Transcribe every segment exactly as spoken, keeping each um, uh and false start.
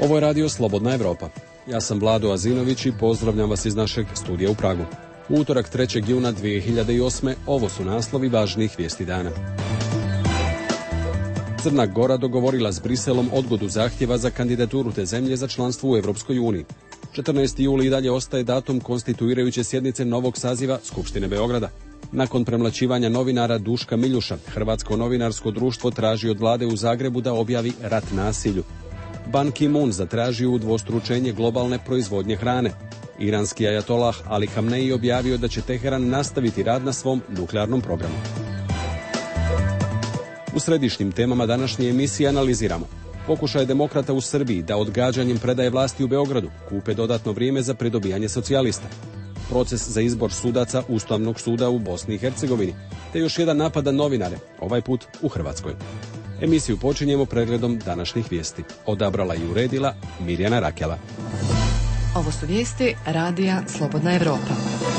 Ovo je radio Slobodna Evropa. Ja sam Vlado Azinović i pozdravljam vas iz našeg studija u Pragu. U utorak trećeg juna dvije hiljade osme. ovo su naslovi važnijih vijesti dana. Crna Gora dogovorila s Briselom odgodu zahtjeva za kandidaturu te zemlje za članstvo u Europskoj uniji. četrnaesti juli i dalje ostaje datum konstituirajuće sjednice novog saziva Skupštine Beograda. Nakon premlaćivanja novinara Duška Miljuša, Hrvatsko novinarsko društvo traži od vlade u Zagrebu da objavi rat nasilju. Ban Ki-moon zatražio udvostručenje globalne proizvodnje hrane. Iranski ajatolah Ali Hamneji objavio da će Teheran nastaviti rad na svom nuklearnom programu. U središnjim temama današnje emisije analiziramo pokušaj demokrata u Srbiji da odgađanjem predaje vlasti u Beogradu kupe dodatno vrijeme za pridobijanje socijalista, proces za izbor sudaca Ustavnog suda u Bosni i Hercegovini, te još jedan napad na novinare, ovaj put u Hrvatskoj. Emisiju počinjemo pregledom današnjih vijesti. Odabrala i uredila Mirjana Rakela. Ovo su vijesti radija Slobodna Evropa.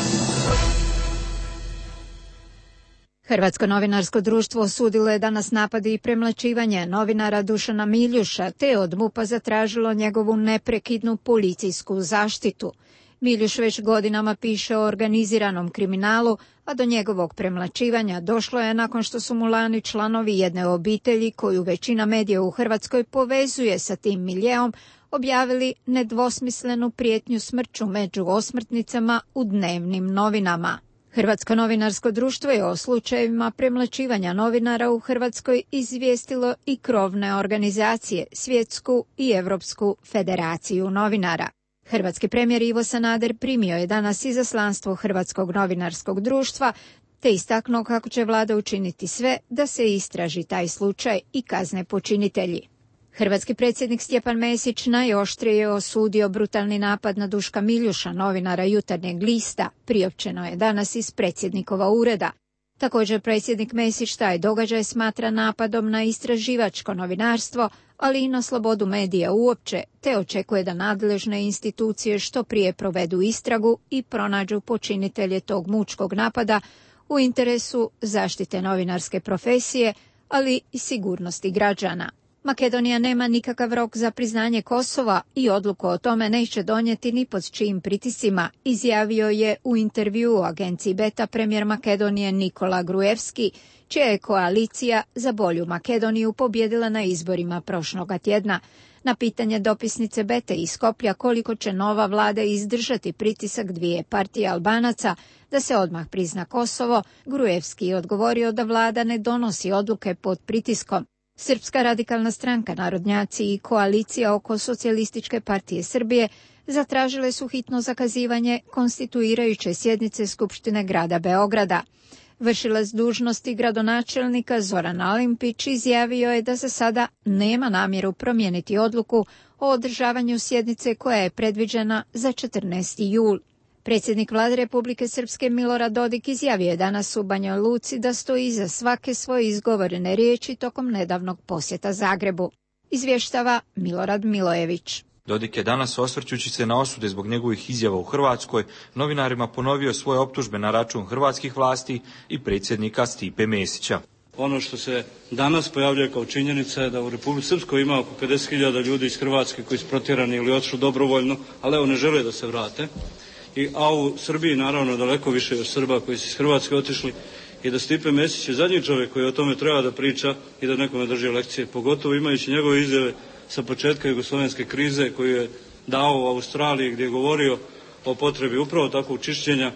Hrvatsko novinarsko društvo osudilo je danas napade i premlaćivanje novinara Dušana Miljuša, te od MUP-a zatražilo njegovu neprekidnu policijsku zaštitu. Miljuš već godinama piše o organiziranom kriminalu, a do njegovog premlaćivanja došlo je nakon što su mu lani članovi jedne obitelji, koju većina medija u Hrvatskoj povezuje sa tim miljeom, objavili nedvosmislenu prijetnju smrću među osmrtnicama u dnevnim novinama. Hrvatsko novinarsko društvo je o slučajevima premlaćivanja novinara u Hrvatskoj izvijestilo i krovne organizacije, Svjetsku i Europsku federaciju novinara. Hrvatski premijer Ivo Sanader primio je danas izaslanstvo Hrvatskog novinarskog društva, te istaknuo kako će vlada učiniti sve da se istraži taj slučaj i kazne počinitelji. Hrvatski predsjednik Stjepan Mesić najoštrije je osudio brutalni napad na Duška Miljuša, novinara Jutarnjeg lista, priopćeno je danas iz predsjednikova ureda. Također predsjednik Mesić taj događaj smatra napadom na istraživačko novinarstvo, ali i na slobodu medija uopće, te očekuje da nadležne institucije što prije provedu istragu i pronađu počinitelje tog mučkog napada u interesu zaštite novinarske profesije, ali i sigurnosti građana. Makedonija nema nikakav rok za priznanje Kosova i odluku o tome neće donijeti ni pod čijim pritiscima, izjavio je u intervjuu u agenciji Beta premijer Makedonije Nikola Gruevski, čija je koalicija za bolju Makedoniju pobjedila na izborima prošloga tjedna. Na pitanje dopisnice Bete iz Skoplja koliko će nova vlada izdržati pritisak dvije partije Albanaca da se odmah prizna Kosovo, Gruevski je odgovorio da vlada ne donosi odluke pod pritiskom. Srpska radikalna stranka, narodnjaci i koalicija oko Socijalističke partije Srbije zatražile su hitno zakazivanje konstituirajuće sjednice Skupštine grada Beograda. Vršilac dužnosti gradonačelnika Zoran Alimpić izjavio je da za sada nema namjeru promijeniti odluku o održavanju sjednice koja je predviđena za četrnaesti jul. Predsjednik vlade Republike Srpske Milorad Dodik izjavio je danas u Banja Luci da stoji iza svake svoje izgovorene riječi tokom nedavnog posjeta Zagrebu. Izvještava Milorad Milojević. Dodik je danas, osvrćući se na osude zbog njegovih izjava u Hrvatskoj, novinarima ponovio svoje optužbe na račun hrvatskih vlasti i predsjednika Stipe Mesića. Ono što se danas pojavljuje kao činjenica je da u Republici Srpskoj ima oko pedeset hiljada ljudi iz Hrvatske koji su protjerani ili otišli dobrovoljno, ali evo ne žele da se vrate. I, a u Srbiji naravno daleko više od Srba koji su iz Hrvatske otišli i da Stipe Mesić je zadnji čovjek koji o tome treba da priča i da nekome drži lekcije, pogotovo imajući njegove izjave sa početka jugoslovenske krize koju je dao u Australiji gdje je govorio o potrebi upravo takvog čišćenja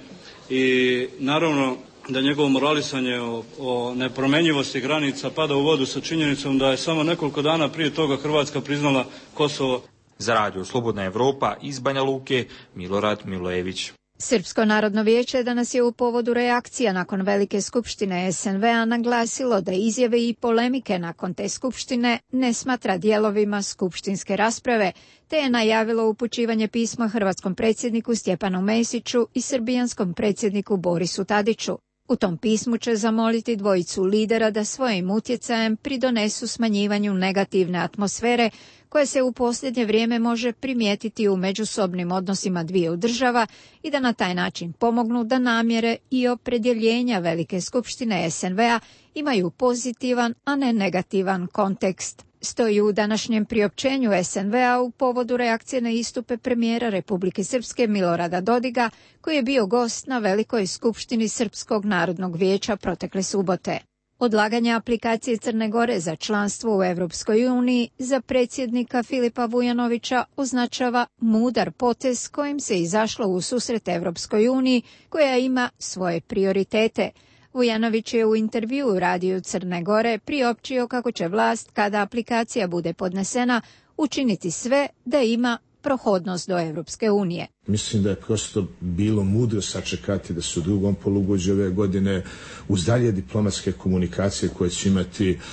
i naravno da njegovo moralisanje o, o nepromenjivosti granica pada u vodu sa činjenicom da je samo nekoliko dana prije toga Hrvatska priznala Kosovo. Za radio Slobodna Evropa iz Banja Luke, Milorad Milojević. Srpsko narodno vijeće danas je u povodu reakcija nakon velike skupštine es en ve a naglasilo da izjave i polemike nakon te skupštine ne smatra dijelovima skupštinske rasprave, te je najavilo upućivanje pisma hrvatskom predsjedniku Stjepanu Mesiću i srbijanskom predsjedniku Borisu Tadiću. U tom pismu će zamoliti dvojicu lidera da svojim utjecajem pridonesu smanjivanju negativne atmosfere koja se u posljednje vrijeme može primijetiti u međusobnim odnosima dviju država i da na taj način pomognu da namjere i opredjeljenja Velike skupštine es en ve a imaju pozitivan, a ne negativan kontekst. stoji u današnjem priopćenju es en ve a u povodu reakcije na istupe premijera Republike Srpske Milorada Dodiga, koji je bio gost na Velikoj skupštini Srpskog narodnog vijeća protekle subote. Odlaganje aplikacije Crne Gore za članstvo u Evropskoj uniji za predsjednika Filipa Vujanovića označava mudar potez kojim se izašlo u susret Evropskoj uniji, koja ima svoje prioritete. Vujanović je u intervjuu radiju Crne Gore priopćio kako će vlast, kada aplikacija bude podnesena, učiniti sve da ima prohodnost do Evropske unije. Mislim da je prosto bilo mudro sačekati da se u drugom polugodištu ove godine uz dalje diplomatske komunikacije koje će imati e,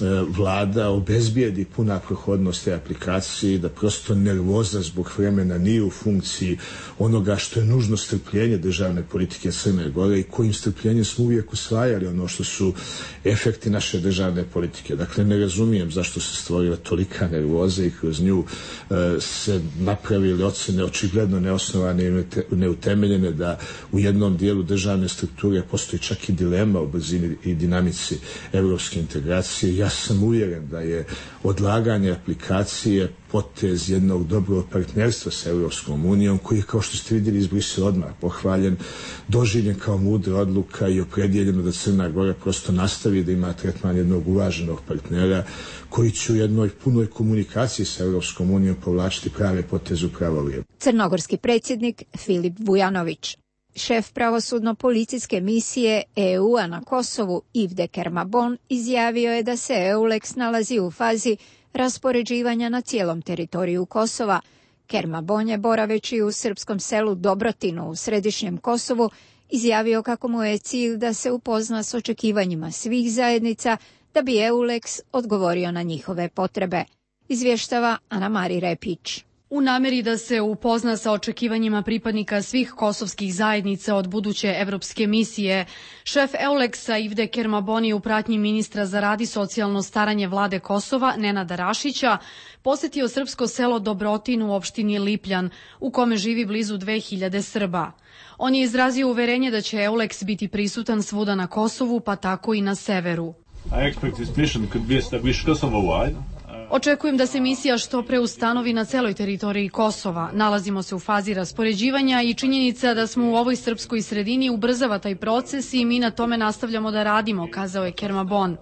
vlada obezbijedi puna prohodnost te aplikacije, da prosto nervoza zbog vremena nije u funkciji onoga što je nužno strpljenje državne politike Crne Gore i kojim strpljenjem smo uvijek usvajali ono što su efekti naše državne politike. Dakle, ne razumijem zašto se stvorila tolika nervoza i kroz nju e, se napravili ocene očigledno neosnovane osnovane i neutemeljene, da u jednom dijelu državne strukture postoji čak i dilema o brzini i dinamici evropske integracije. Ja sam uvjeren da je odlaganje aplikacije potez jednog dobrog partnerstva sa Evropskom unijom, koji je, kao što ste vidjeli iz Brisela, odmah pohvaljen, doživljen kao mudra odluka i opredjeljeno da Crna Gora prosto nastavi da ima tretman jednog uvaženog partnera koji će u jednoj punoj komunikaciji sa Evropskom unijom povlačiti prave poteze u pravo vrijeme. Crnogorski predsjednik Filip Vujanović. Šef pravosudno-policijske misije e u-a na Kosovu Yves Kermabon izjavio je da se EULEX nalazi u fazi raspoređivanja na cijelom teritoriju Kosova. Kermabon je, boraveći u srpskom selu Dobrotinu u središnjem Kosovu, izjavio kako mu je cilj da se upozna s očekivanjima svih zajednica da bi EULEX odgovorio na njihove potrebe. Izvještava Ana-Mari Repić. U namjeri da se upozna sa očekivanjima pripadnika svih kosovskih zajednica od buduće evropske misije, šef EULEX-a Yves Kermabon je u pratnji ministra za rad i socijalno staranje vlade Kosova Nenada Rašića posjetio srpsko selo Dobrotin u opštini Lipljan, u kome živi blizu dve hiljade Srba. On je izrazio uverenje da će EULEX biti prisutan svuda na Kosovu, pa tako i na severu. I expect this mission could be established Kosovo-wide. Očekujem da se misija što pre ustanovi na celoj teritoriji Kosova. Nalazimo se u fazi raspoređivanja i činjenica da smo u ovoj srpskoj sredini ubrzava taj proces i mi na tome nastavljamo da radimo, kazao je Kermabon.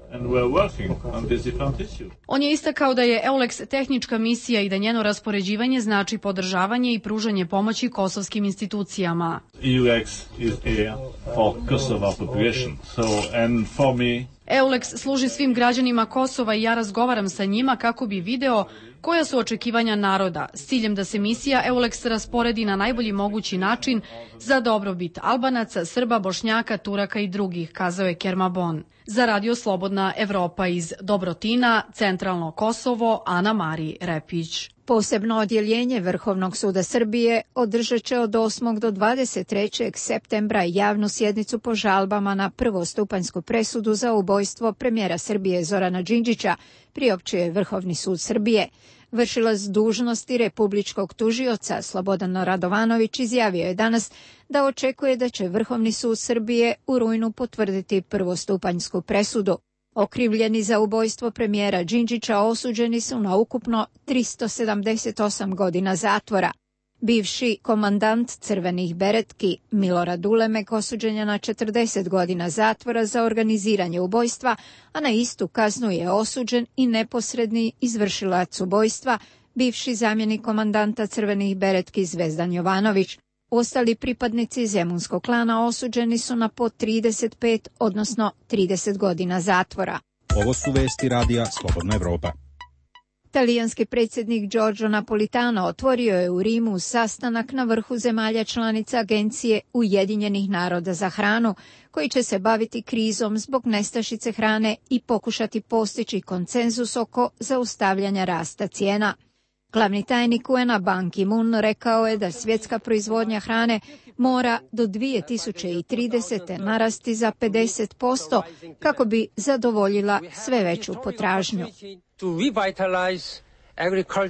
On je istakao da je EULEX tehnička misija i da njeno raspoređivanje znači podržavanje i pružanje pomoći kosovskim institucijama. EULEX is here for Kosovo population. So, and for me, EULEX služi svim građanima Kosova i ja razgovaram sa njima kako bi video koja su očekivanja naroda, s ciljem da se misija EULEX rasporedi na najbolji mogući način za dobrobit Albanaca, Srba, Bošnjaka, Turaka i drugih, kazao je Kermabon. Za Radio Slobodna Evropa iz Dobrotina, Centralno Kosovo, Ana-Mari Repić. Posebno odjeljenje Vrhovnog suda Srbije održat će od osmog do dvadeset trećeg septembra javnu sjednicu po žalbama na prvostupanjsku presudu za ubojstvo premijera Srbije Zorana Đinđića, priopćuje Vrhovni sud Srbije. Vršilac dužnosti republičkog tužioca Slobodan Radovanović izjavio je danas da očekuje da će Vrhovni sud Srbije u rujnu potvrditi prvostupanjsku presudu. Okrivljeni za ubojstvo premijera Đinđića osuđeni su na ukupno tristo sedamdeset osam godina zatvora. Bivši komandant crvenih beretki Milorad Ulemek osuđen je na četrdeset godina zatvora za organiziranje ubojstva, a na istu kaznu je osuđen i neposredni izvršilac ubojstva, bivši zamjenik komandanta crvenih beretki Zvezdan Jovanović. Ostali pripadnici zemunskog klana osuđeni su na po trideset pet, odnosno trideset godina zatvora. Ovo su vesti radija Slobodna Evropa. Talijanski predsjednik Giorgio Napolitano otvorio je u Rimu sastanak na vrhu zemalja članica Agencije Ujedinjenih naroda za hranu, koji će se baviti krizom zbog nestašice hrane i pokušati postići konsenzus oko zaustavljanja rasta cijena. Glavni tajnik U N-a Ban Ki-moon rekao je da svjetska proizvodnja hrane mora do dvije tisuće tridesete narasti za pedeset posto kako bi zadovoljila sve veću potražnju.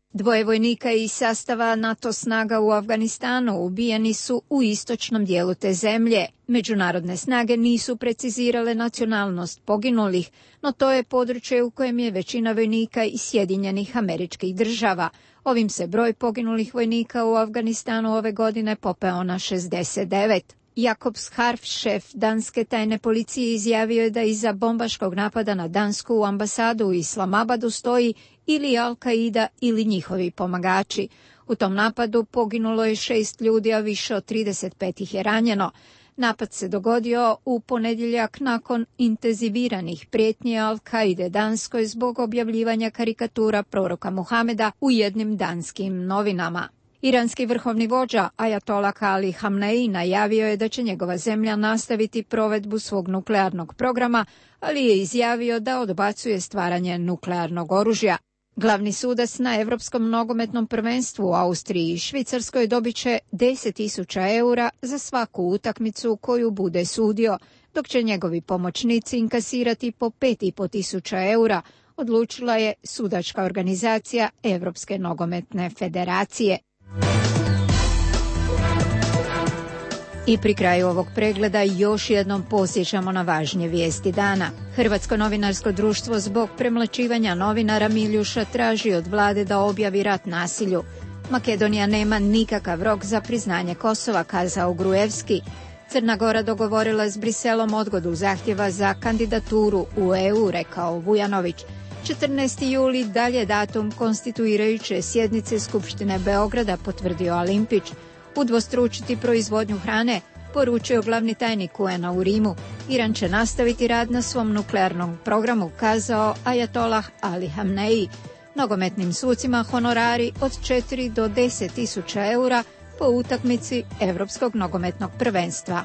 Dvoje vojnika iz sastava NATO snaga u Afganistanu ubijeni su u istočnom dijelu te zemlje. Međunarodne snage nisu precizirale nacionalnost poginulih, no to je područje u kojem je većina vojnika iz Sjedinjenih Američkih Država. Ovim se broj poginulih vojnika u Afganistanu ove godine popeo na šezdeset devet. Jakob Scharf, šef danske tajne policije, izjavio je da iza bombaškog napada na dansku u ambasadu u Islamabadu stoji ili Al-Qaida ili njihovi pomagači. U tom napadu poginulo je šest ljudi, a više od trideset pet ih je ranjeno. Napad se dogodio u ponedjeljak nakon intenziviranih prijetnji Al-Qaide Danskoj zbog objavljivanja karikatura proroka Muhameda u jednim danskim novinama. Iranski vrhovni vođa Ajatola Ali Hamnei najavio je da će njegova zemlja nastaviti provedbu svog nuklearnog programa, ali je izjavio da odbacuje stvaranje nuklearnog oružja. Glavni sudac na Europskom nogometnom prvenstvu u Austriji i Švicarskoj dobit će deset tisuća eura za svaku utakmicu koju bude sudio, dok će njegovi pomoćnici inkasirati po pet i po tisuća eura, odlučila je sudačka organizacija Europske nogometne federacije. I pri kraju ovog pregleda još jednom podsjećamo na važnije vijesti dana. Hrvatsko novinarsko društvo zbog premlaćivanja novinara Miljuša traži od vlade da objavi rat nasilju. Makedonija nema nikakav rok za priznanje Kosova, kazao Gruevski. Crna Gora dogovorila s Briselom odgodu zahtjeva za kandidaturu u E U, rekao Vujanović. četrnaesti juli dalje datum konstituirajuće sjednice Skupštine Beograda, potvrdio Alimpić. Udvostručiti proizvodnju hrane, poručio glavni tajnik U N A u Rimu. Iran će nastaviti rad na svom nuklearnom programu, kazao Ajatolah Ali Hamnei. Nogometnim sucima honorari od četiri do deset tisuća eura po utakmici Europskog nogometnog prvenstva.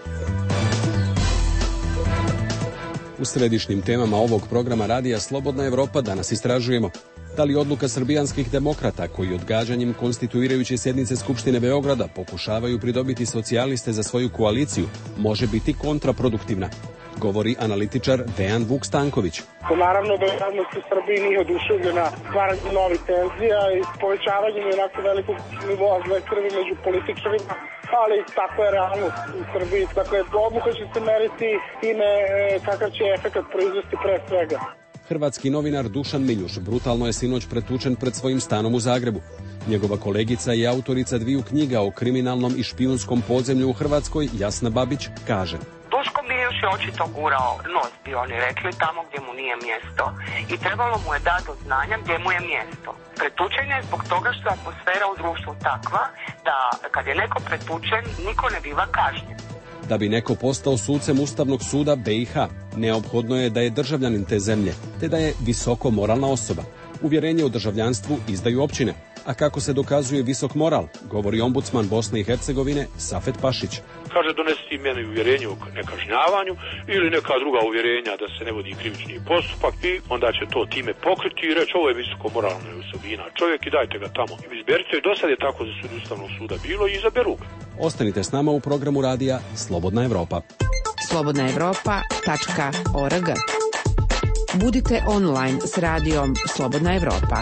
U središnjim temama ovog programa Radija Slobodna Evropa danas istražujemo da li odluka srbijanskih demokrata koji odgađanjem konstituirajuće sjednice Skupštine Beograda pokušavaju pridobiti socijaliste za svoju koaliciju može biti kontraproduktivna, govori analitičar Dejan Vuk Stanković. To naravno da javnost u Srbiji nije oduševljena stvaranjem novih tenzija i povećavanjem onako velikog nivoa zle krvi među političarima, ali tako je realnost u Srbiji. Dakle, odluka će se meriti time kakav će efekat proizvesti pre svega. Hrvatski novinar Dušan Miljuš brutalno je sinoć pretučen pred svojim stanom u Zagrebu. Njegova kolegica i autorica dviju knjiga o kriminalnom i špijunskom podzemlju u Hrvatskoj, Jasna Babić, kaže: Duško Miljuš je očito gurao nos, bi oni rekli, tamo gdje mu nije mjesto i trebalo mu je dati do znanja gdje mu je mjesto. Pretučen je zbog toga što je atmosfera u društvu takva da kad je neko pretučen, niko ne biva kažnjen. Da bi neko postao sucem Ustavnog suda B i H, neophodno je da je državljanin te zemlje, te da je visoko moralna osoba. Uvjerenje o državljanstvu izdaju općine. A kako se dokazuje visok moral, govori ombudsman Bosne i Hercegovine Safet Pašić. Kaže, donesti meni uvjerenje o nekažnjavanju ili neka druga uvjerenja da se ne vodi krivični postupak i onda će to time pokriti i reći ovo je visoko moralna osobina čovjek i dajte ga tamo. Izberite, i do sad je tako za sud Ustavnog suda bilo i izaberu ga. Ostanite s nama u programu radija Slobodna Evropa. slobodna evropa tačka org. Budite online s radijom Slobodna Evropa.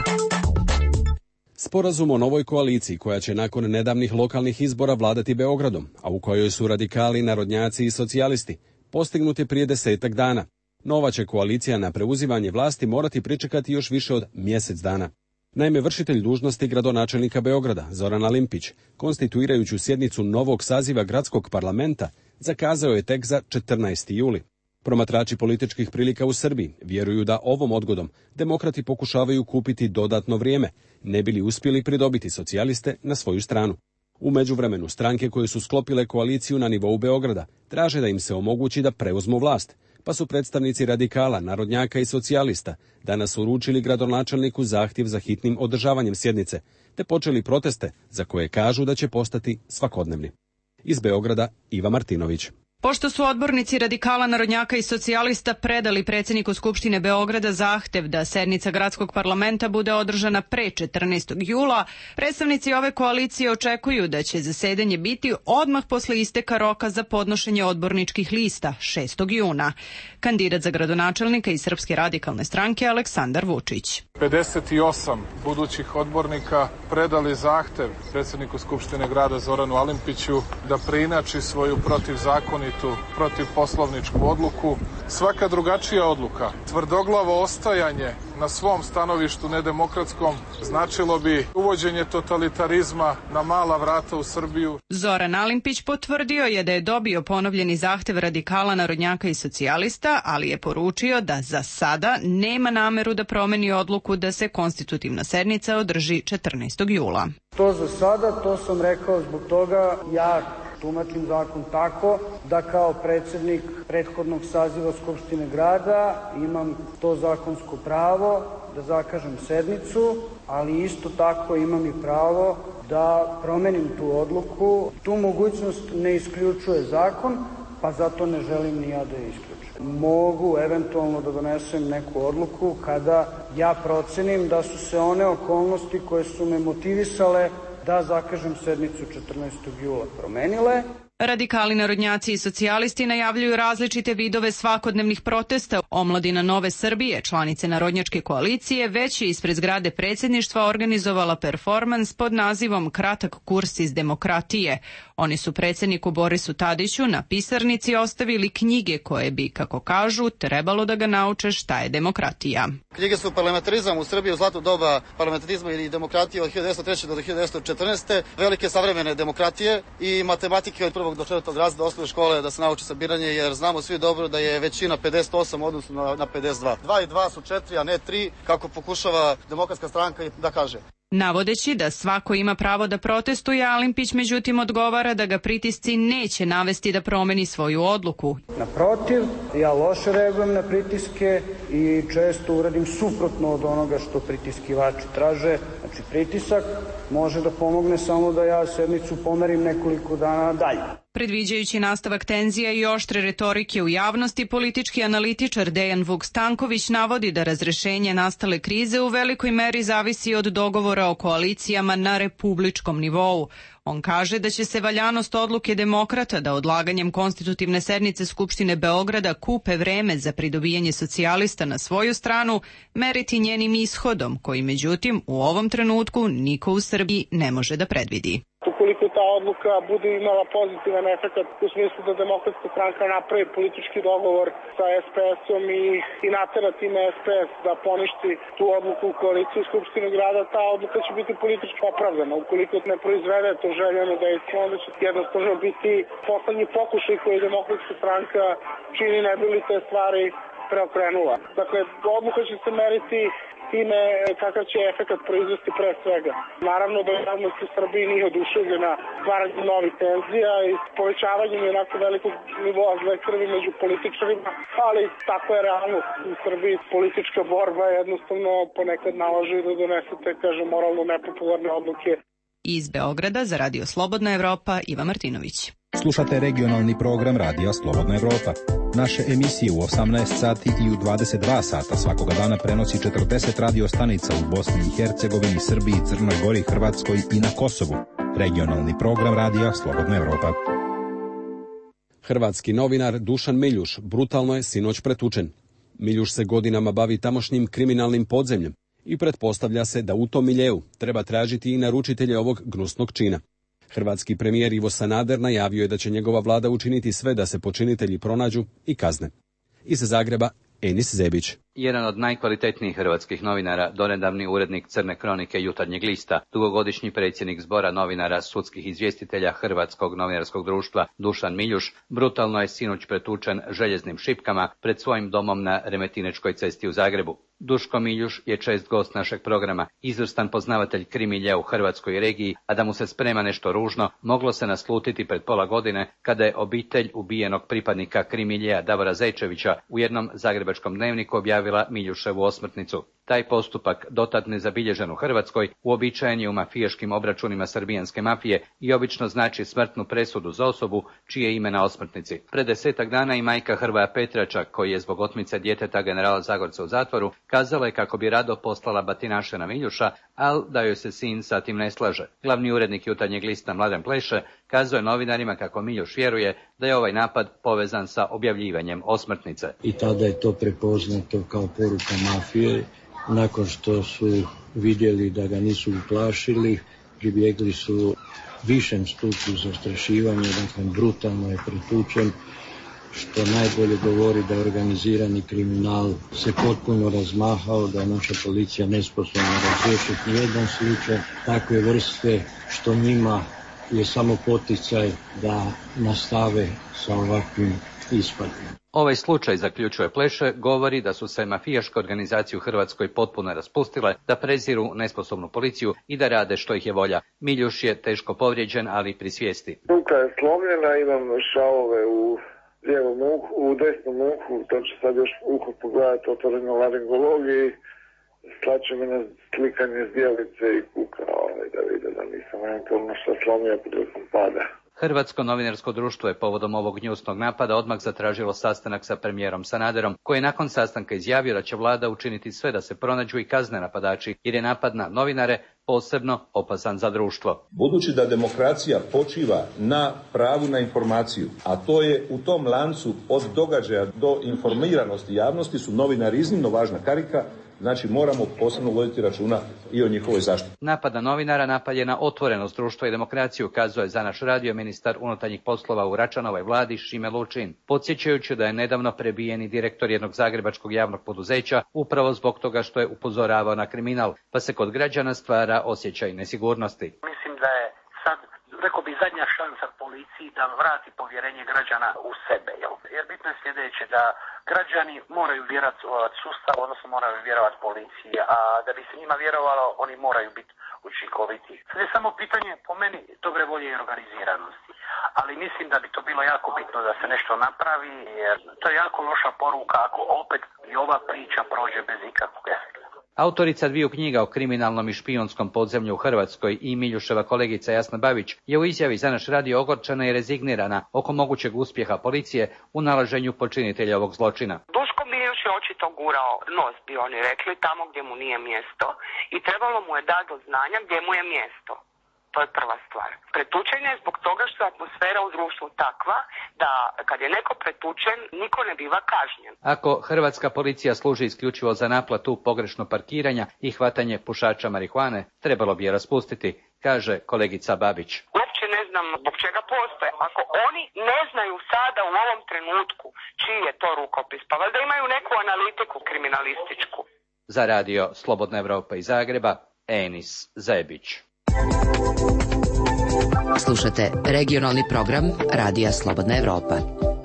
Sporazum o novoj koaliciji koja će nakon nedavnih lokalnih izbora vladati Beogradom, a u kojoj su radikali, narodnjaci i socijalisti, postignut je prije desetak dana. Nova će koalicija na preuzimanje vlasti morati pričekati još više od mjesec dana. Naime, vršitelj dužnosti gradonačelnika Beograda, Zoran Alimpić, konstituirajuću sjednicu novog saziva gradskog parlamenta, zakazao je tek za četrnaesti juli. Promatrači političkih prilika u Srbiji vjeruju da ovom odgodom demokrati pokušavaju kupiti dodatno vrijeme, ne bili uspjeli pridobiti socijaliste na svoju stranu. U međuvremenu stranke koje su sklopile koaliciju na nivou Beograda traže da im se omogući da preuzmu vlast, pa su predstavnici radikala, narodnjaka i socijalista danas uručili gradonačelniku zahtjev za hitnim održavanjem sjednice, te počeli proteste za koje kažu da će postati svakodnevni. Iz Beograda Iva Martinović. Pošto su odbornici radikala, narodnjaka i socijalista predali predsjedniku Skupštine Beograda zahtev da sednica gradskog parlamenta bude održana pre četrnaestog jula, predstavnici ove koalicije očekuju da će zasedanje biti odmah posle isteka roka za podnošenje odborničkih lista, šestog juna. Kandidat za gradonačelnika iz Srpske radikalne stranke Aleksandar Vučić. pedeset osam budućih odbornika predali zahtev predsjedniku Skupštine grada Zoranu Alimpiću da preinači svoju protivzakonitu, protivposlovničku odluku. Svaka drugačija odluka, tvrdoglavo ostajanje na svom stanovištu nedemokratskom, značilo bi uvođenje totalitarizma na mala vrata u Srbiju. Zoran Alimpić potvrdio je da je dobio ponovljeni zahtev radikala, narodnjaka i socijalista, ali je poručio da za sada nema nameru da promeni odluku da se konstitutivna sednica održi četrnaestog jula. To za sada, to sam rekao zbog toga, ja tumačim zakon tako da kao predsjednik prethodnog saziva Skupštine grada imam to zakonsko pravo da zakažem sednicu, ali isto tako imam i pravo da promenim tu odluku. Tu mogućnost ne isključuje zakon, pa zato ne želim ni ja da je isključujem. Mogu eventualno da donesem neku odluku kada ja procenim da su se one okolnosti koje su me motivisale da zakažem sednicu četrnaestog jula promenile. Radikali, narodnjaci i socijalisti najavljuju različite vidove svakodnevnih protesta. Omladina Nove Srbije, članice Narodnjačke koalicije, već je ispred zgrade predsjedništva organizovala performans pod nazivom Kratak kurs iz demokratije. Oni su predsjedniku Borisu Tadiću na pisarnici ostavili knjige koje bi, kako kažu, trebalo da ga nauče šta je demokratija. Knjige su Parlamentarizam u Srbiji u zlatno doba parlamentarizma ili demokratije od hiljadu devetsto treće do hiljadu devetsto četrnaeste. Velike savremene demokratije i matematike od prvog do četvrtog razreda osnovne škole da se nauči sabiranje, jer znamo svi dobro da je većina pedeset osam u odnosu na, na pedeset dva. Dva i dva su četiri, a ne tri, kako pokušava Demokratska stranka da kaže. Navodeći da svako ima pravo da protestuje, Alimpić međutim odgovara da ga pritisci neće navesti da promeni svoju odluku. Naprotiv, ja loše reagujem na pritiske i često uradim suprotno od onoga što pritiskivači traže. Znači, pritisak može da pomogne samo da ja sednicu pomerim nekoliko dana dalje. Predviđajući nastavak tenzija i oštre retorike u javnosti, politički analitičar Dejan Vuk Stanković navodi da razrešenje nastale krize u velikoj meri zavisi od dogovora o koalicijama na republičkom nivou. On kaže da će se valjanost odluke demokrata da odlaganjem konstitutivne sednice Skupštine Beograda kupe vreme za pridobijanje socijalista na svoju stranu meriti njenim ishodom, koji međutim u ovom trenutku niko u Srbiji ne može da predvidi. Ukoliko ta odluka bude imala pozitivan efekt u smislu da Demokratska stranka napravi politički dogovor sa es pe esom i, i natera time es pe es da poništi tu odluku u koaliciji Skupštine grada, ta odluka će biti politički opravdana. Ukoliko ne proizvede to željeno dejstvo, onda će jednostavno biti poslednji pokušaj koji Demokratska stranka čini ne bi li te stvari preokrenula. Dakle, odluka će se meriti time kakav će efekt proizvesti pre svega. Naravno da je javnost u Srbiji nije oduševljena stvaranjem novih tenzija i povećavanjem onako velikog nivoa zle krvi među političarima, ali tako je realnost u Srbiji. Politička borba jednostavno ponekad nalaže da donesete, kaže, moralno nepopularne odluke. Iz Beograda za Radio Slobodna Evropa, Iva Martinović. Slušate regionalni program Radija Slobodna Evropa. Naše emisije u osamnaest sati i u dvadeset dva sata svakoga dana prenosi četrdeset radio stanica u Bosni i Hercegovini, Srbiji, Crnoj Gori, Hrvatskoj i na Kosovu. Regionalni program Radija Slobodna Evropa. Hrvatski novinar Dušan Miljuš brutalno je sinoć pretučen. Miljuš se godinama bavi tamošnjim kriminalnim podzemljem i pretpostavlja se da u tom miljeu treba tražiti i naručitelje ovog gnusnog čina. Hrvatski premijer Ivo Sanader najavio je da će njegova vlada učiniti sve da se počinitelji pronađu i kazne. Iz Zagreba, Enis Zebić. Jedan od najkvalitetnijih hrvatskih novinara, donedavni urednik Crne kronike Jutarnjeg lista, dugogodišnji predsjednik zbora novinara sudskih izvjestitelja Hrvatskog novinarskog društva Dušan Miljuš, brutalno je sinoć pretučen željeznim šipkama pred svojim domom na Remetinečkoj cesti u Zagrebu. Duško Miljuš je čest gost našeg programa, izvrstan poznavatelj krimilja u Hrvatskoj regiji, a da mu se sprema nešto ružno, moglo se naslutiti pred pola godine kada je obitelj ubijenog pripadnika krimilja Davora Zečevića u jednom zagrebačkom dnevniku objavila stavila Miljuševu osmrtnicu. Taj postupak, dotad nezabilježen u Hrvatskoj, uobičajen je u mafijaškim obračunima srbijanske mafije i obično znači smrtnu presudu za osobu čije ime na osmrtnici. Pred desetak dana i majka Hrvoja Petrača, koji je zbog otmice djeteta generala Zagorca u zatvoru, kazala je kako bi rado poslala batinaše na Miljuša, ali da joj se sin sa tim ne slaže. Glavni urednik Jutarnjeg lista Mladen Pleše kazao je novinarima kako Miljuš vjeruje da je ovaj napad povezan sa objavljivanjem osmrtnice. I tada je to prepoznato kao poruka mafije. Nakon što su vidjeli da ga nisu uplašili, pribjegli su višem stupnju zastrašivanja, dakle brutalno je pretučen, što najbolje govori da organizirani kriminal se potpuno razmahao, da je naša policija nesposobna razriješiti nijedan slučaj takve vrste, što njima je samo poticaj da nastave sa ovakvim ispadima. Ovaj slučaj, zaključuje Pleše, govori da su se mafijaške organizacije u Hrvatskoj potpuno raspustile, da preziru nesposobnu policiju i da rade što ih je volja. Miljuš je teško povrijeđen, ali pri svijesti. Ruka je slomljena, imam šavove u lijevom uhu, u desnom uhu, to će sad još uho pogledati, otvoreno laringologiji, slače me na slikanje zdjelice i kuka, ovaj, da vide da nisam eventualno što slomio prilikom pada. Hrvatsko novinarsko društvo je povodom ovog gnjusnog napada odmah zatražilo sastanak sa premijerom Sanaderom, koji je nakon sastanka izjavio da će vlada učiniti sve da se pronađu i kazne napadači, jer je napad na novinare posebno opasan za društvo. Budući da demokracija počiva na pravu na informaciju, a to je u tom lancu od događaja do informiranosti javnosti, su novinari iznimno važna karika. Znači moramo posebno voditi računa i o njihovoj zaštiti. Napad na novinara napad je na otvorenost društva i demokraciju, kazuje za naš radio ministar unutarnjih poslova u Račanovoj vladi Šime Lučin, podsjećajući da je nedavno prebijeni direktor jednog zagrebačkog javnog poduzeća upravo zbog toga što je upozoravao na kriminal, pa se kod građana stvara osjećaj nesigurnosti. Mislim da je sad, rekao bi, zadnja šansa policiji da vrati povjerenje građana u sebe, jel? Jer bitno je sljedeće, da građani moraju vjerovati sustav, odnosno moraju vjerovati policiji, a da bi se njima vjerovalo, oni moraju biti učinkoviti. Sad je samo pitanje, po meni, dobre volje i organiziranosti. Ali mislim da bi to bilo jako bitno da se nešto napravi, jer to je jako loša poruka ako opet i ova priča prođe bez ikakvog efekta. Autorica dviju knjiga o kriminalnom i špijunskom podzemlju u Hrvatskoj i Miljuševa kolegica Jasna Babić je u izjavi za naš radio ogorčana i rezignirana oko mogućeg uspjeha policije u nalaženju počinitelja ovog zločina. Duško Miljuš je očito gurao nos, bi oni rekli, tamo gdje mu nije mjesto i trebalo mu je dati do znanja gdje mu je mjesto. To je prva stvar. Pretučen je zbog toga što je atmosfera u društvu takva da kad je neko pretučen, niko ne biva kažnjen. Ako hrvatska policija služi isključivo za naplatu pogrešno parkiranja i hvatanje pušača marihuane, trebalo bi je raspustiti, kaže kolegica Babić. Uopće ne znam zbog čega postoje. Ako oni ne znaju sada u ovom trenutku čiji je to rukopis, pa valjda imaju neku analitiku kriminalističku. Za radio Slobodna Evropa iz Zagreba, Enis Zebić. Slušate regionalni program Radija Slobodna Evropa.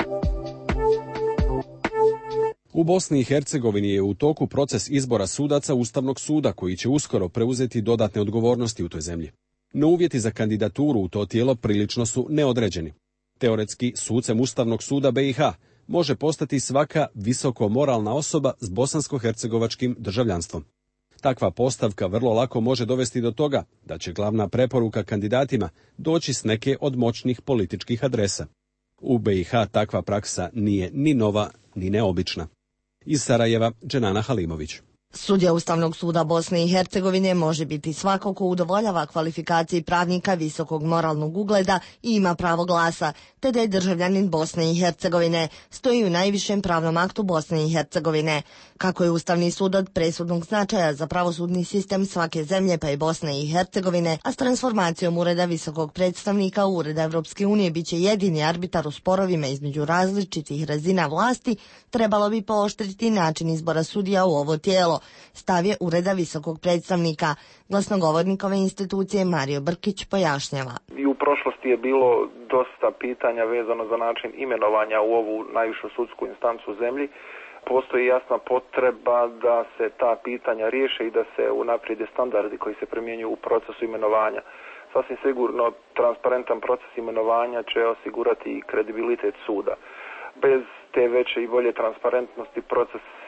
U Bosni i Hercegovini je u toku proces izbora sudaca Ustavnog suda koji će uskoro preuzeti dodatne odgovornosti u toj zemlji. No uvjeti za kandidaturu u to tijelo prilično su neodređeni. Teoretski sucem Ustavnog suda B i H može postati svaka visoko moralna osoba s bosansko-hercegovačkim državljanstvom. Takva postavka vrlo lako može dovesti do toga da će glavna preporuka kandidatima doći s neke od moćnih političkih adresa. U B i H takva praksa nije ni nova, ni neobična. Iz Sarajeva, Dženana Halimović. Sudija Ustavnog suda Bosne i Hercegovine može biti svako ko udovoljava kvalifikaciji pravnika visokog moralnog ugleda i ima pravo glasa, te da je državljanin Bosne i Hercegovine, stoji u najvišem pravnom aktu Bosne i Hercegovine. Kako je Ustavni sud od presudnog značaja za pravosudni sistem svake zemlje pa i Bosne i Hercegovine, a s transformacijom Ureda visokog predstavnika u Ureda Evropske unije biće jedini arbitar u sporovima između različitih razina vlasti, trebalo bi pooštriti način izbora sudija u ovo tijelo, stav je Ureda visokog predstavnika. Glasnogovornik ove institucije Mario Brkić pojašnjava. I u prošlosti je bilo dosta pitanja vezano za način imenovanja u ovu najvišu sudsku instancu u zemlji. Postoji jasna potreba da se ta pitanja riješe i da se unaprijede standardi koji se primjenjuju u procesu imenovanja. Sasvim sigurno transparentan proces imenovanja će osigurati i kredibilitet suda. Bez te veće i bolje transparentnosti proces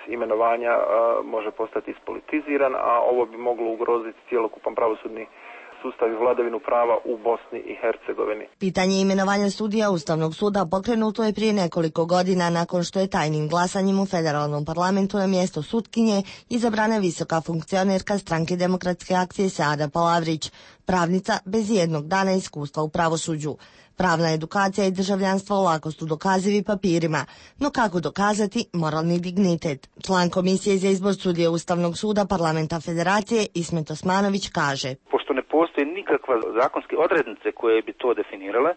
imenovanja može postati ispolitiziran, a ovo bi moglo ugroziti cjelokupan pravosudni sustav i vladavinu prava u Bosni i Hercegovini. Pitanje imenovanja sudija Ustavnog suda pokrenuto je prije nekoliko godina nakon što je tajnim glasanjem u federalnom parlamentu na mjesto sutkinje izabrana visoka funkcionerka Stranke demokratske akcije Seada Palavrić, pravnica bez jednog dana iskustva u pravosuđu. Pravna edukacija i državljanstvo lako su dokazivi papirima, no kako dokazati moralni dignitet? Član Komisije za izbor sudije Ustavnog suda Parlamenta Federacije Ismet Osmanović kaže: Pošto ne postoji nikakva zakonske odrednice koje bi to definirale,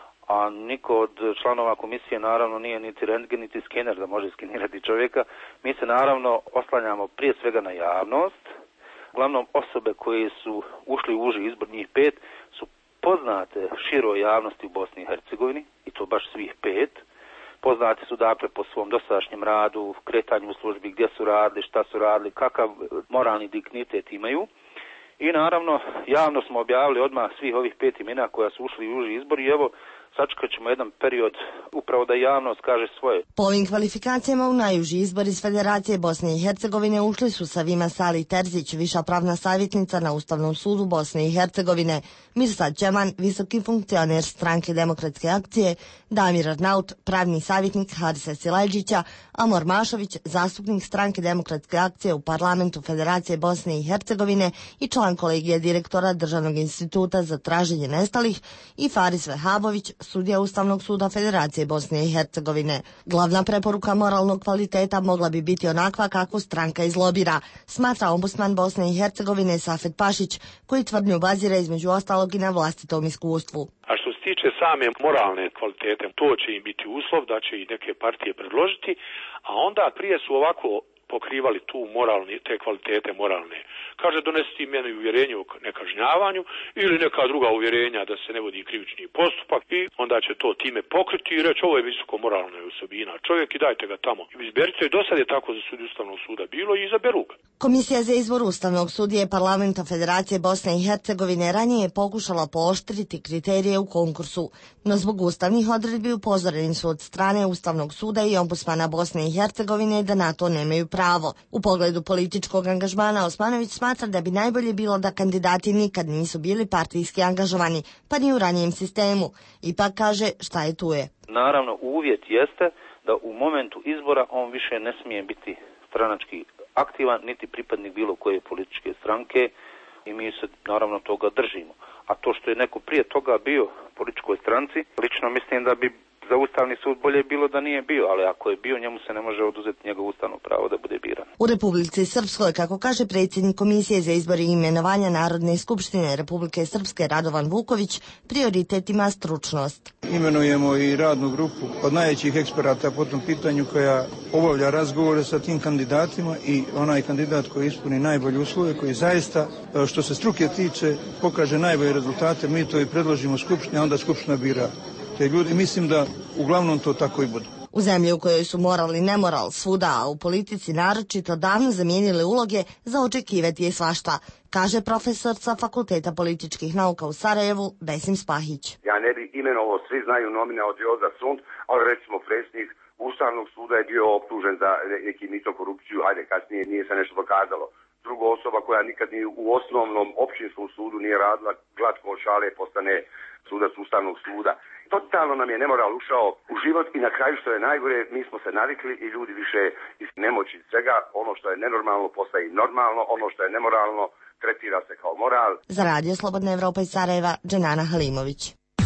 a niko od članova komisije naravno nije niti rentgen niti skener da može skenirati čovjeka, mi se naravno oslanjamo prije svega na javnost. Uglavnom osobe koje su ušli u uži izbor, njih pet, su poznate široj javnosti u Bosni i Hercegovini, i to baš svih pet. Poznati su dakle po svom dosadašnjem radu, kretanju u službi, gdje su radili, šta su radili, kakav moralni dignitet imaju. I naravno, javno smo objavili odmah svih ovih pet imena koja su ušli u uži izbor i evo, sačekat ćemo jedan period upravo da javnost kaže svoje. Po ovim kvalifikacijama u najuži izbor iz Federacije Bosne i Hercegovine ušli su Savima Sali Terzić, viša pravna savjetnica na Ustavnom sudu Bosne i Hercegovine, Mirsad Čeman, visoki funkcioner Stranke demokratske akcije, Damir Arnaut, pravni savjetnik Harisa Sileđića, Amor Mašović, zastupnik Stranke demokratske akcije u Parlamentu Federacije Bosne i Hercegovine i član kolegija direktora Državnog instituta za traženje nestalih, i Faris Vehabović, sudija Ustavnog suda Federacije Bosne i Hercegovine. Glavna preporuka moralnog kvaliteta mogla bi biti onakva kakvu stranka izlobira, smatra ombudsman Bosne i Hercegovine Safet Pašić, koji tvrdnju bazira između ostalog i na vlastitom iskustvu. A što se tiče same moralne kvalitete, to će im biti uslov da će i neke partije predložiti, a onda prije su ovako pokrivali tu moralni, te kvalitete moralne. Kaže, donesiti meni uvjerenje o nekažnjavanju ili neka druga uvjerenja da se ne vodi krivični postupak i onda će to time pokriti i reći ovo je visoko moralna osobina. Čovjek i dajte ga tamo. Izberite, do sad je tako za sud Ustavnog suda bilo i izaberu ga. Komisija za izbor Ustavnog sudije Parlamenta Federacije Bosne i Hercegovine ranije je pokušala pooštriti kriterije u konkursu, no zbog ustavnih odredbi upozoreni su od strane Ustavnog suda i ombudsmana Bosne i Hercegovine da na to nemaju pravo. U pogledu političkog angažmana Osmanović smatra da bi najbolje bilo da kandidati nikad nisu bili partijski angažovani, pa ni u ranijem sistemu. Ipak kaže šta je tu je. Naravno, uvjet jeste da u momentu izbora on više ne smije biti stranački aktivan, niti pripadnik bilo koje političke stranke i mi se naravno toga držimo. A to što je neko prije toga bio političkoj stranci, lično mislim da bi za Ustavni sud bolje bilo da nije bio, ali ako je bio, njemu se ne može oduzeti njegovo ustavno pravo da bude biran. U Republici Srpskoj, kako kaže predsjednik Komisije za izbor i imenovanja Narodne skupštine Republike Srpske Radovan Vuković, prioritet ima stručnost. Imenujemo i radnu grupu od najvećih eksperata po tom pitanju koja obavlja razgovore sa tim kandidatima i onaj kandidat koji ispuni najbolje uslove, koji zaista, što se struke tiče, pokaže najbolje rezultate, mi to i predložimo Skupštini, a onda Skupština bira te ljudi. Mislim da uglavnom to tako i bude. U zemlji u kojoj su moral i nemoral svuda, a u politici naročito davno zamijenile uloge, za očekivati je svašta, kaže profesor sa Fakulteta političkih nauka u Sarajevu Besim Spahić. Ja ne bi imenovao, svi znaju nomina od Joza Sund, ali recimo predsjednik Ustavnog suda je bio optužen za neki mito korupciju, ajde kasnije nije se nešto dokazalo. Druga osoba koja nikad ni u osnovnom općinskom sudu nije radila, glatko od šale postane sudac Ustavnog suda. Totalno nam je nemoral ušao u život i na kraju što je najgore, mi smo se navikli i ljudi više iz nemoći svega, ono što je nenormalno postaje normalno, ono što je nemoralno tretira se kao moral. Za Radio Slobodna Evropa iz Sarajeva, Dženana Halimović.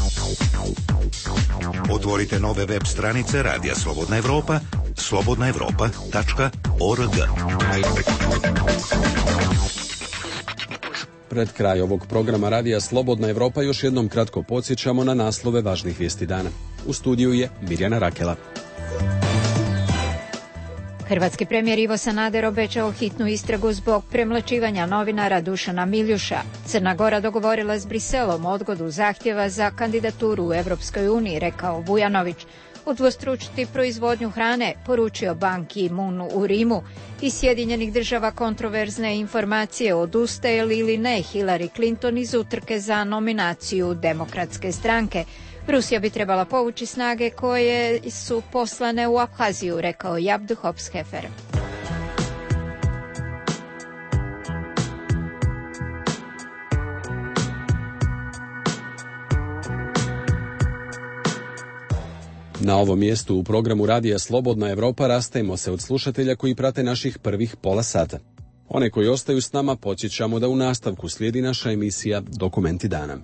Otvorite nove web stranice Radija Slobodna Evropa, slobodna evropa tačka org. Pred kraj ovog programa Radija Slobodna Evropa još jednom kratko podsjećamo na naslove važnih vijesti dana. U studiju je Mirjana Rakela. Hrvatski premijer Ivo Sanader obećao hitnu istragu zbog premlaćivanja novinara Dušana Miljuša. Crna Gora dogovorila s Briselom odgodu zahtjeva za kandidaturu u Europskoj uniji, rekao Vujanović. Udvostručiti proizvodnju hrane, poručio Ban Ki-moon u Rimu. Iz Sjedinjenih država kontroverzne informacije odustaje li ili ne Hillary Clinton iz utrke za nominaciju Demokratske stranke. Rusija bi trebala povući snage koje su poslane u Abhaziju, rekao Jabd Hopshefer. Na ovom mjestu u programu Radija Slobodna Evropa rastajemo se od slušatelja koji prate naših prvih pola sata. One koji ostaju s nama podsjećamo da u nastavku slijedi naša emisija Dokumenti dana.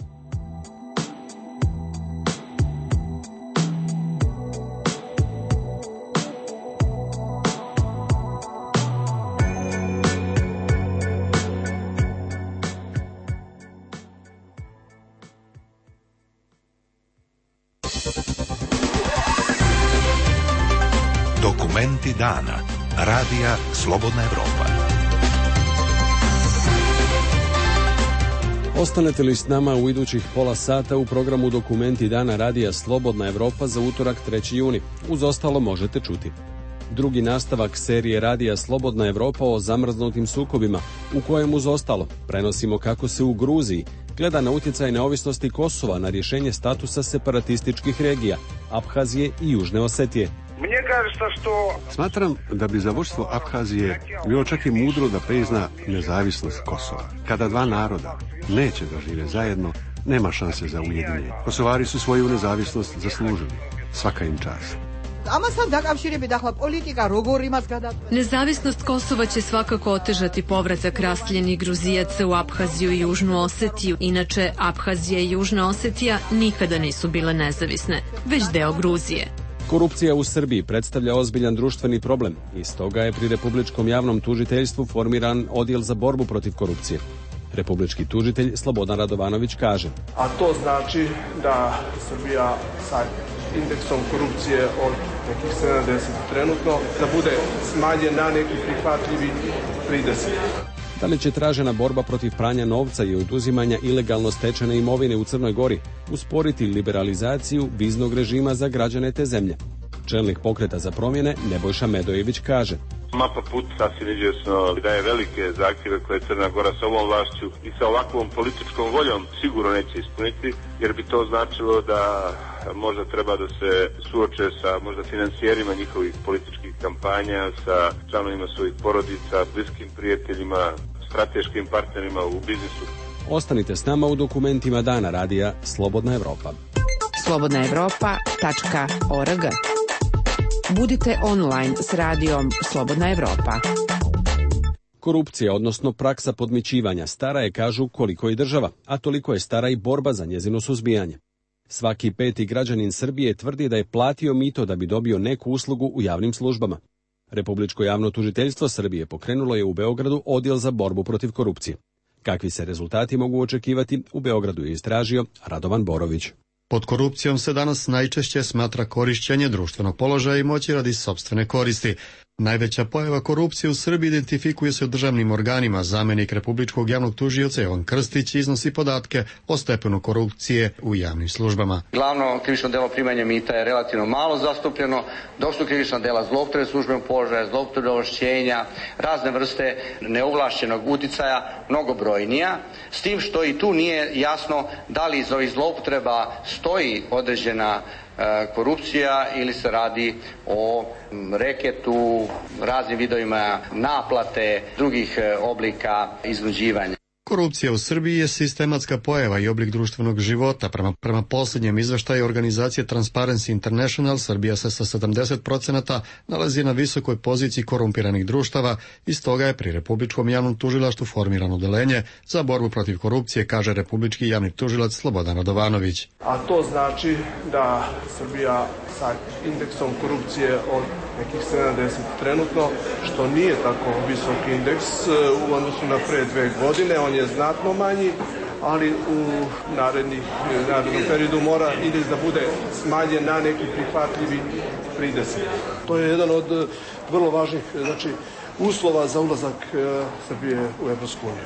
Dokumenti dana. Radija Slobodna Evropa. Ostanete li s nama u idućih pola sata u programu Dokumenti dana Radija Slobodna Evropa za utorak treći juni. Uz ostalo možete čuti drugi nastavak serije Radija Slobodna Evropa o zamrznutim sukobima, u kojem uz ostalo prenosimo kako se u Gruziji gleda na utjecaj neovisnosti Kosova na rješenje statusa separatističkih regija, Abhazije i Južne Osetije. Smatram da bi za vodstvo Abhazije bilo čak i mudro da prizna nezavisnost Kosova. Kada dva naroda neće da žive zajedno, nema šanse za ujedinjenje. Kosovari su svoju nezavisnost zaslužili. Svaka im čast. Nezavisnost Kosova će svakako otežati povratak raseljenih Gruzijaca u Abhaziju i Južnu Osetiju. Inače, Abhazija i Južna Osetija nikada nisu bile nezavisne, već deo Gruzije. Korupcija u Srbiji predstavlja ozbiljan društveni problem i stoga je pri Republičkom javnom tužiteljstvu formiran odjel za borbu protiv korupcije. Republički tužitelj Slobodan Radovanović kaže: A to znači da Srbija sa indeksom korupcije od nekih sedamdeset trenutno da bude smanjen na neki prihvatljivi trideset. Da li će tražena borba protiv pranja novca i oduzimanja ilegalno stečene imovine u Crnoj Gori usporiti liberalizaciju viznog režima za građane te zemlje? Čelnik Pokreta za promjene Nebojša Medojević kaže: Mapa put sasvim izvjesno daje velike zahtjeve koje Crna Gora sa ovom vlašću i sa ovakvom političkom voljom sigurno neće ispuniti, jer bi to značilo da možda treba da se suoče sa možda financijerima njihovih političkih kampanja, sa članovima svojih porodica, bliskim prijateljima, strateškim partnerima u biznisu. Ostanite s nama u dokumentima dana Radija Slobodna Evropa. slobodna evropa tačka org. Budite online s radijom Slobodna Evropa. Korupcija, odnosno praksa podmićivanja, stara je, kažu, koliko i država, a toliko je stara i borba za njezino suzbijanje. Svaki peti građanin Srbije tvrdi da je platio mito da bi dobio neku uslugu u javnim službama. Republičko javno tužiteljstvo Srbije pokrenulo je u Beogradu odjel za borbu protiv korupcije. Kakvi se rezultati mogu očekivati, u Beogradu je istražio Radovan Borović. Pod korupcijom se danas najčešće smatra korišćenje društvenog položaja i moći radi sopstvene koristi. Najveća pojava korupcije u Srbiji identifikuje se u državnim organima. Zamenik Republičkog javnog tužioca Jovan Krstić iznosi podatke o stepenu korupcije u javnim službama. Glavno krivično delo primanja mita je relativno malo zastupljeno, dok su krivična dela zloupotrebe službenog položaja, zloupotrebe ovlašćenja, razne vrste neovlašćenog uticaja mnogobrojnija, s tim što i tu nije jasno da li iz ovih zloupotreba stoji određena korupcija ili se radi o reketu, raznim vidovima naplate, drugih oblika iznuđivanja. Korupcija u Srbiji je sistematska pojava i oblik društvenog života. Prema, prema posljednjem izveštaju organizacije Transparency International, Srbija se sa sedamdeset procenata nalazi na visokoj poziciji korumpiranih društava i stoga je pri Republičkom javnom tužilaštvu formirano odeljenje za borbu protiv korupcije, kaže Republički javni tužilac Slobodan Radovanović. A to znači da Srbija sa indeksom korupcije od nekih sedamdeset trenutno, što nije tako visok indeks u odnosu na pre dve godine, on je znatno manji, ali u narednih, narednom periodu mora indeks da bude smanjen na neki prihvatljivi trideset. To je jedan od vrlo važnih, znači, uslova za ulazak Srbije u Evropsku uniju.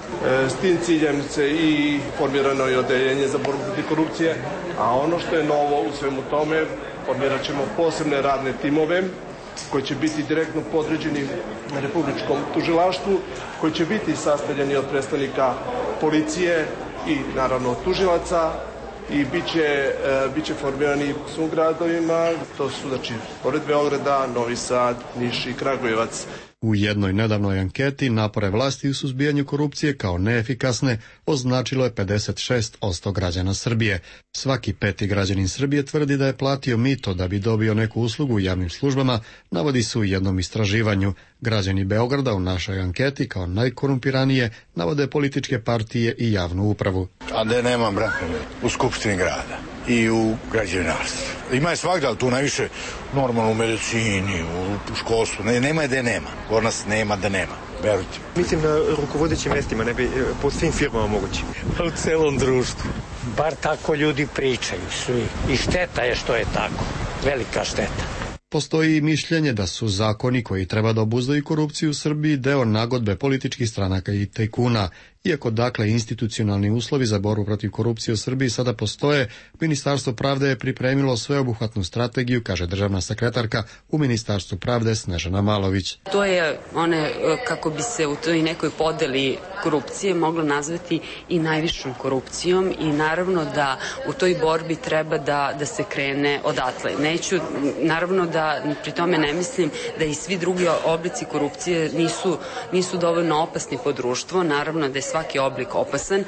S tim ciljem se i formirano je odeljenje za borbu protiv korupcije, a ono što je novo u svemu tome, formirat ćemo posebne radne timove koji će biti direktno podređeni Republičkom tužilaštvu, koji će biti sastavljeni od predstavnika policije i naravno tužilaca i biće, e, biće formirani u svim gradovima. To su, znači, pored Beograda, Novi Sad, Niš i Kragujevac. U jednoj nedavnoj anketi napore vlasti u suzbijanju korupcije kao neefikasne označilo je pedeset šest posto građana Srbije. Svaki peti građanin Srbije tvrdi da je platio mito da bi dobio neku uslugu u javnim službama, navodi se u jednom istraživanju. Građani Beograda u našoj anketi kao najkorumpiranije navode političke partije i javnu upravu. A da nema, brate, u Skupštini grada i u građevinarstvu. Ima je svakda, ali tu najviše normalno u medicini, u školstvu. Ne, nema je da je nema. Kod nas nema da nema. Verujte. Mislim na rukovodećim mestima, ne bi po svim firmama mogući. U celom društvu. Bar tako ljudi pričaju svi. I šteta je što je tako. Velika šteta. Postoji i mišljenje da su zakoni koji treba da obuzdaju korupciju u Srbiji deo nagodbe političkih stranaka i tajkuna. Iako dakle institucionalni uslovi za borbu protiv korupcije u Srbiji sada postoje, Ministarstvo pravde je pripremilo sveobuhvatnu strategiju, kaže državna sekretarka u Ministarstvu pravde Snežana Malović. To je one, kako bi se u toj nekoj podeli korupcije moglo nazvati i najvišom korupcijom i naravno da u toj borbi treba da, da se krene odatle. Neću, naravno da pri tome ne mislim da i svi drugi oblici korupcije nisu, nisu dovoljno opasni po društvo, naravno da je svaki oblik opasan.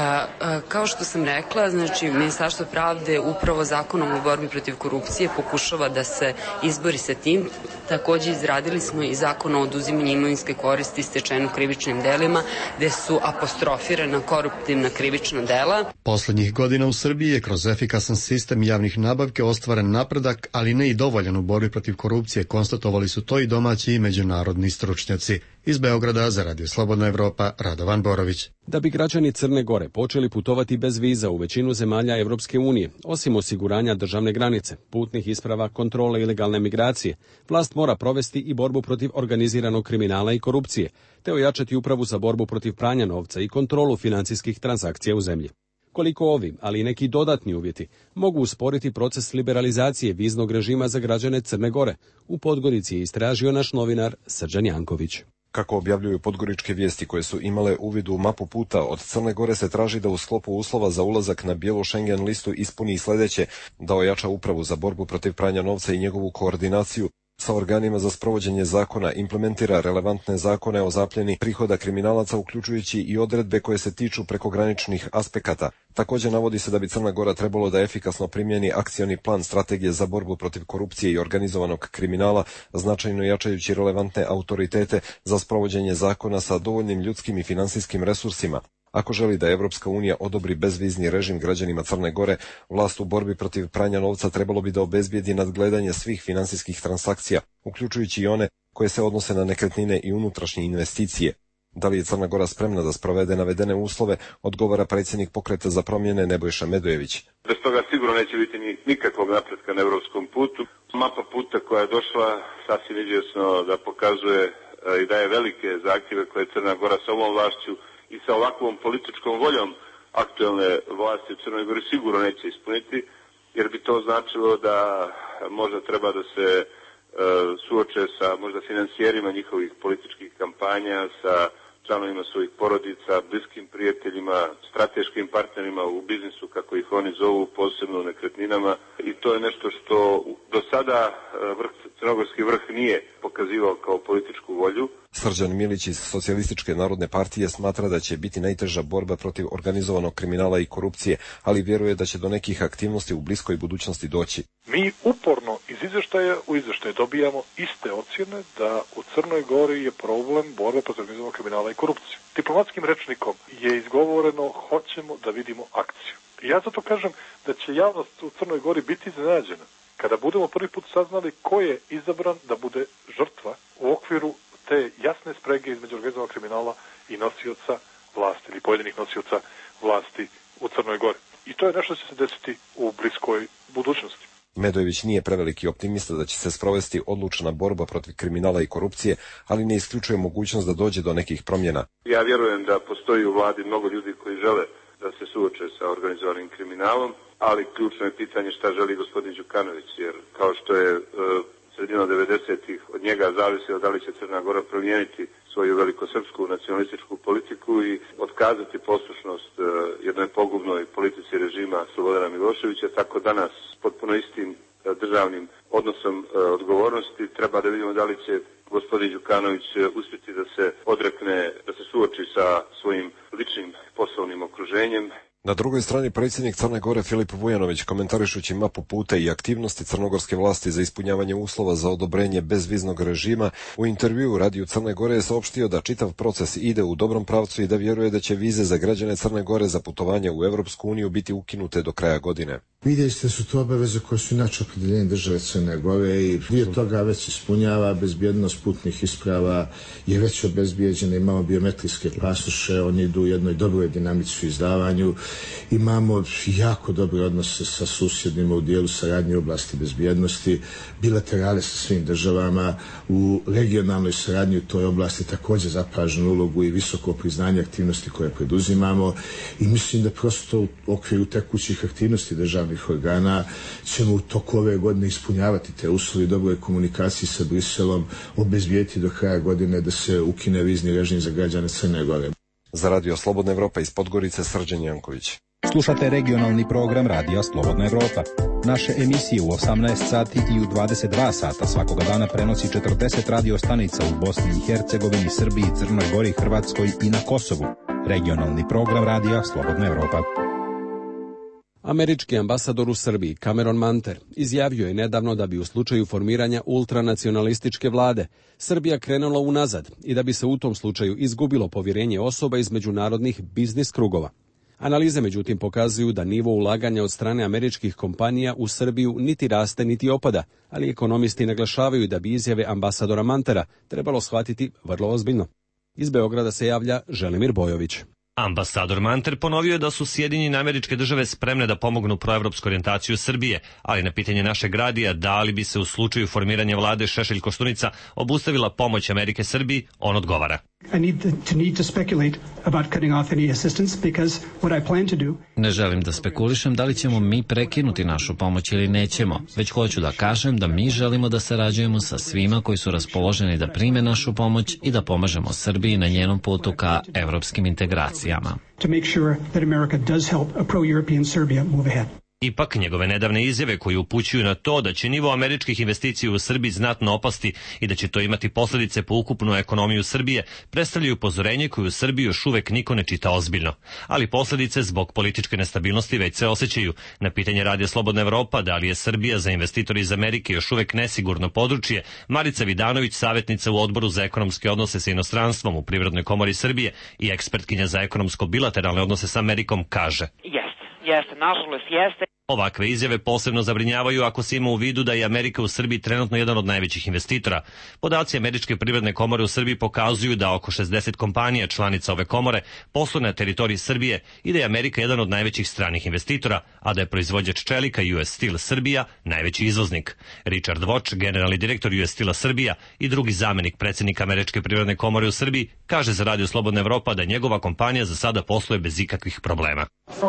Kao što sam rekla, znači Ministarstvo pravde upravo zakonom o borbi protiv korupcije pokušava da se izbori sa tim. Takođe izradili smo i zakon o oduzimanju imovinske koristi stečenu krivičnim delima, gde su apostrofirana koruptivna krivična dela. Poslednjih godina u Srbiji je kroz efikasan sistem javnih nabavke ostvaren napredak, ali ne i dovoljan u borbi protiv korupcije, konstatovali su to i domaći i međunarodni stručnjaci. Iz Beograda za Radio Slobodna Evropa, Radovan Borović. Da bi građani Crne Gore počeli putovati bez viza u većinu zemalja Evropske unije, osim osiguranja državne granice, putnih isprava, kontrole ilegalne migracije, vlast mora provesti i borbu protiv organiziranog kriminala i korupcije, te ojačati upravu za borbu protiv pranja novca i kontrolu financijskih transakcija u zemlji. Koliko ovi, ali i neki dodatni uvjeti, mogu usporiti proces liberalizacije viznog režima za građane Crne Gore, u Podgorici je istražio naš novinar Srđan Janković. Kako objavljuju podgoričke vijesti koje su imale uvid u mapu puta, od Crne Gore se traži da u sklopu uslova za ulazak na bijelu Schengen listu ispuni i sledeće, da ojača upravu za borbu protiv pranja novca i njegovu koordinaciju sa organima za sprovođenje zakona, implementira relevantne zakone o zapljeni prihoda kriminalaca, uključujući i odredbe koje se tiču prekograničnih aspekata. Također navodi se da bi Crna Gora trebalo da efikasno primjeni akcioni plan strategije za borbu protiv korupcije i organizovanog kriminala, značajno jačajući relevantne autoritete za sprovođenje zakona sa dovoljnim ljudskim i finansijskim resursima. Ako želi da Evropska unija odobri bezvizni režim građanima Crne Gore, vlast u borbi protiv pranja novca trebalo bi da obezbijedi nadgledanje svih finansijskih transakcija, uključujući i one koje se odnose na nekretnine i unutrašnje investicije. Da li je Crna Gora spremna da sprovede navedene uslove, odgovara predsjednik Pokreta za promjene Nebojša Medojević. Bez toga sigurno neće biti nikakvog napretka na evropskom putu. Mapa puta koja je došla sasvim izvjesno da pokazuje i daje velike zahtjeve koje Crna Gora sa ovom vlašću i sa ovakvom političkom voljom aktuelne vlasti u Crnoj Gori sigurno neće ispuniti, jer bi to značilo da možda treba da se e, suoče sa možda financijerima njihovih političkih kampanja, sa članovima svojih porodica, bliskim prijateljima, strateškim partnerima u biznisu, kako ih oni zovu, posebno u nekretninama. I to je nešto što do sada vrh, crnogorski vrh nije pokazivao kao političku volju. Srđan Milić iz Socijalističke narodne partije smatra da će biti najteža borba protiv organizovanog kriminala i korupcije, ali vjeruje da će do nekih aktivnosti u bliskoj budućnosti doći. Mi uporno iz izvještaja u izvještaj dobijamo iste ocjene da u Crnoj Gori je problem borbe protiv organizovanog kriminala i korupcije. Diplomatskim rečnikom je izgovoreno hoćemo da vidimo akciju. I ja zato kažem da će javnost u Crnoj Gori biti iznenađena kada budemo prvi put saznali ko je izabran da bude žrtva u okviru te jasne sprege između organizovanog kriminala i nosioca vlasti ili pojedinih nosioca vlasti u Crnoj Gori. I to je nešto što će se desiti u bliskoj budućnosti. Medojević nije preveliki optimista da će se sprovesti odlučna borba protiv kriminala i korupcije, ali ne isključuje mogućnost da dođe do nekih promjena. Ja vjerujem da postoji u vladi mnogo ljudi koji žele da se suoče sa organizovanim kriminalom, ali ključno je pitanje šta želi gospodin Đukanović, jer kao što je e, sredinom devedesetih od njega zavisilo da li će Crna Gora promijeniti svoju velikosrpsku nacionalističku politiku i otkazati poslušnost uh, jednoj pogubnoj politici režima Slobodana Miloševića, tako danas s potpuno istim državnim odnosom odgovornosti. Treba da vidimo da li će gospodin Đukanović uspjeti da se odrekne, da se suoči sa svojim ličnim poslovnim okruženjem. Na drugoj strani predsjednik Crne Gore Filip Vujanović, komentarišući mapu puta i aktivnosti crnogorske vlasti za ispunjavanje uslova za odobrenje bezviznog režima, u intervjuu Radiju Crne Gore je saopštio da čitav proces ide u dobrom pravcu i da vjeruje da će vize za građane Crne Gore za putovanje u Evropsku uniju biti ukinute do kraja godine. Vidjeli ste su to obaveze koje su inače opredeljenje države Crne Gore i dio toga već ispunjava, bezbjednost putnih isprava je već obezbijeđena, imamo biometrijske pasoše, oni idu u jednoj dobroj dinamici u izdavanju, imamo jako dobre odnose sa susjednima u dijelu saradnje u oblasti bezbjednosti, bilaterale sa svim državama, u regionalnoj saradnji u toj oblasti također zapaženu ulogu i visoko priznanje aktivnosti koje preduzimamo i mislim da prosto u okviru tekućih aktivnosti državnih organa ćemo u toku ove godine ispunjavati te uslovi dobroj komunikaciji sa Briselom, obezbijeti do kraja godine da se ukine vizni režim za građane Crne Gore. Za Radio Slobodna Evropa iz Podgorice Srđan Janković. Slušate regionalni program Radija Slobodna Evropa. Naše emisije u osamnaest sati i u dvadeset dva sata svakoga dana prenosi četrdeset radio stanica u Bosni i Hercegovini, Srbiji, Crnoj Gori, Hrvatskoj i na Kosovu. Regionalni program Radija Slobodna Evropa. Američki ambasador u Srbiji, Cameron Manter, izjavio je nedavno da bi u slučaju formiranja ultranacionalističke vlade Srbija krenula unazad i da bi se u tom slučaju izgubilo povjerenje osoba iz međunarodnih biznis krugova. Analize međutim pokazuju da nivo ulaganja od strane američkih kompanija u Srbiju niti raste niti opada, ali ekonomisti naglašavaju da bi izjave ambasadora Mantera trebalo shvatiti vrlo ozbiljno. Iz Beograda se javlja Želimir Bojović. Ambasador Manter ponovio je da su Sjedinjene Američke Države spremne da pomognu proevropsku orijentaciju Srbije, ali na pitanje našeg radija da li bi se u slučaju formiranja vlade Šešelj-Koštunica obustavila pomoć Amerike Srbiji, on odgovara. Ne želim da spekulišem da li ćemo mi prekinuti našu pomoć ili nećemo, već hoću da kažem da mi želimo da sarađujemo sa svima koji su raspoloženi da prime našu pomoć i da pomažemo Srbiji na njenom putu ka evropskim integracijama. Ipak, njegove nedavne izjave koje upućuju na to da će nivo američkih investicija u Srbiji znatno opasti i da će to imati posljedice po ukupnu ekonomiju Srbije, predstavljaju upozorenje koju u Srbiji još uvek niko ne čita ozbiljno. Ali posljedice zbog političke nestabilnosti već se osjećaju. Na pitanje Radija Slobodna Evropa da li je Srbija za investitore iz Amerike još uvek nesigurno područje, Marica Vidanović, savjetnica u Odboru za ekonomske odnose sa inostranstvom u Privrednoj komori Srbije i ekspertkinja za ekonomsko-bilateralne odnose sa Amerikom, kaže. Jeste, jeste, nažalost jeste. Ovakve izjave posebno zabrinjavaju ako se ima u vidu da je Amerika u Srbiji trenutno jedan od najvećih investitora. Podaci Američke privredne komore u Srbiji pokazuju da oko šezdeset kompanija članica ove komore posluje na teritoriji Srbije i da je Amerika jedan od najvećih stranih investitora, a da je proizvođač čelika U S Steel Srbija najveći izvoznik. Richard Voć, generalni direktor U S Steela Srbija i drugi zamenik predsjednika Američke privredne komore u Srbiji, kaže za Radio Slobodna Evropa da njegova kompanija za sada posluje bez ikakvih problema.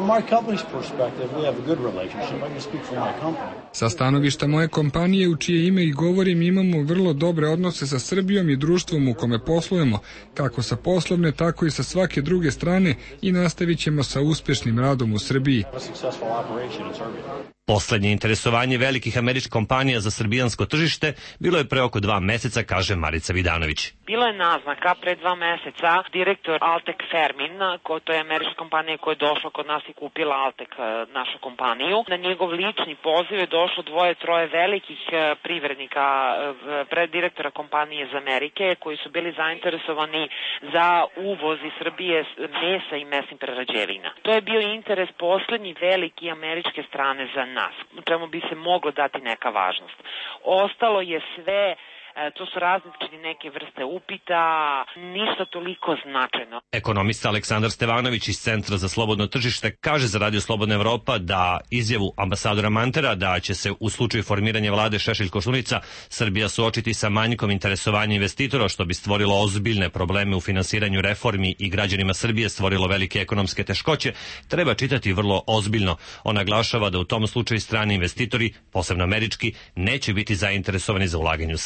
Sa stanovišta moje kompanije, u čije ime i govorim, imamo vrlo dobre odnose sa Srbijom i društvom u kome poslujemo, kako sa poslovne, tako i sa svake druge strane, i nastavit ćemo sa uspješnim radom u Srbiji. Poslednje interesovanje velikih američkih kompanija za srbijansko tržište bilo je pre oko dva meseca, kaže Marica Vidanović. Bilo je naznaka pre dva meseca, direktor Altek Fermin, ko to je američka kompanija koja je došla kod nas i kupila Altek, našu kompaniju. Na njegov lični poziv je došlo dvoje, troje velikih privrednika, pred direktora kompanije iz Amerike, koji su bili zainteresovani za uvoz iz Srbije mesa i mesnih prerađevina. To je bio interes poslednji veliki američke strane za nas, čemu bi se moglo dati neka važnost. Ostalo je sve, to su različite neke vrste upita, ništa toliko značajno. Ekonomista Aleksandar Stevanović iz Centra za slobodno tržište kaže za Radio Slobodna Evropa da izjavu ambasadora Mantera da će se u slučaju formiranja vlade Šešelj-Koštunica Srbija suočiti sa manjkom interesovanja investitora, što bi stvorilo ozbiljne probleme u finansiranju reformi i građanima Srbije stvorilo velike ekonomske teškoće, treba čitati vrlo ozbiljno. On naglašava da u tom slučaju strani investitori, posebno američki, neće biti zainteresovani za ulaganje u Srbiju.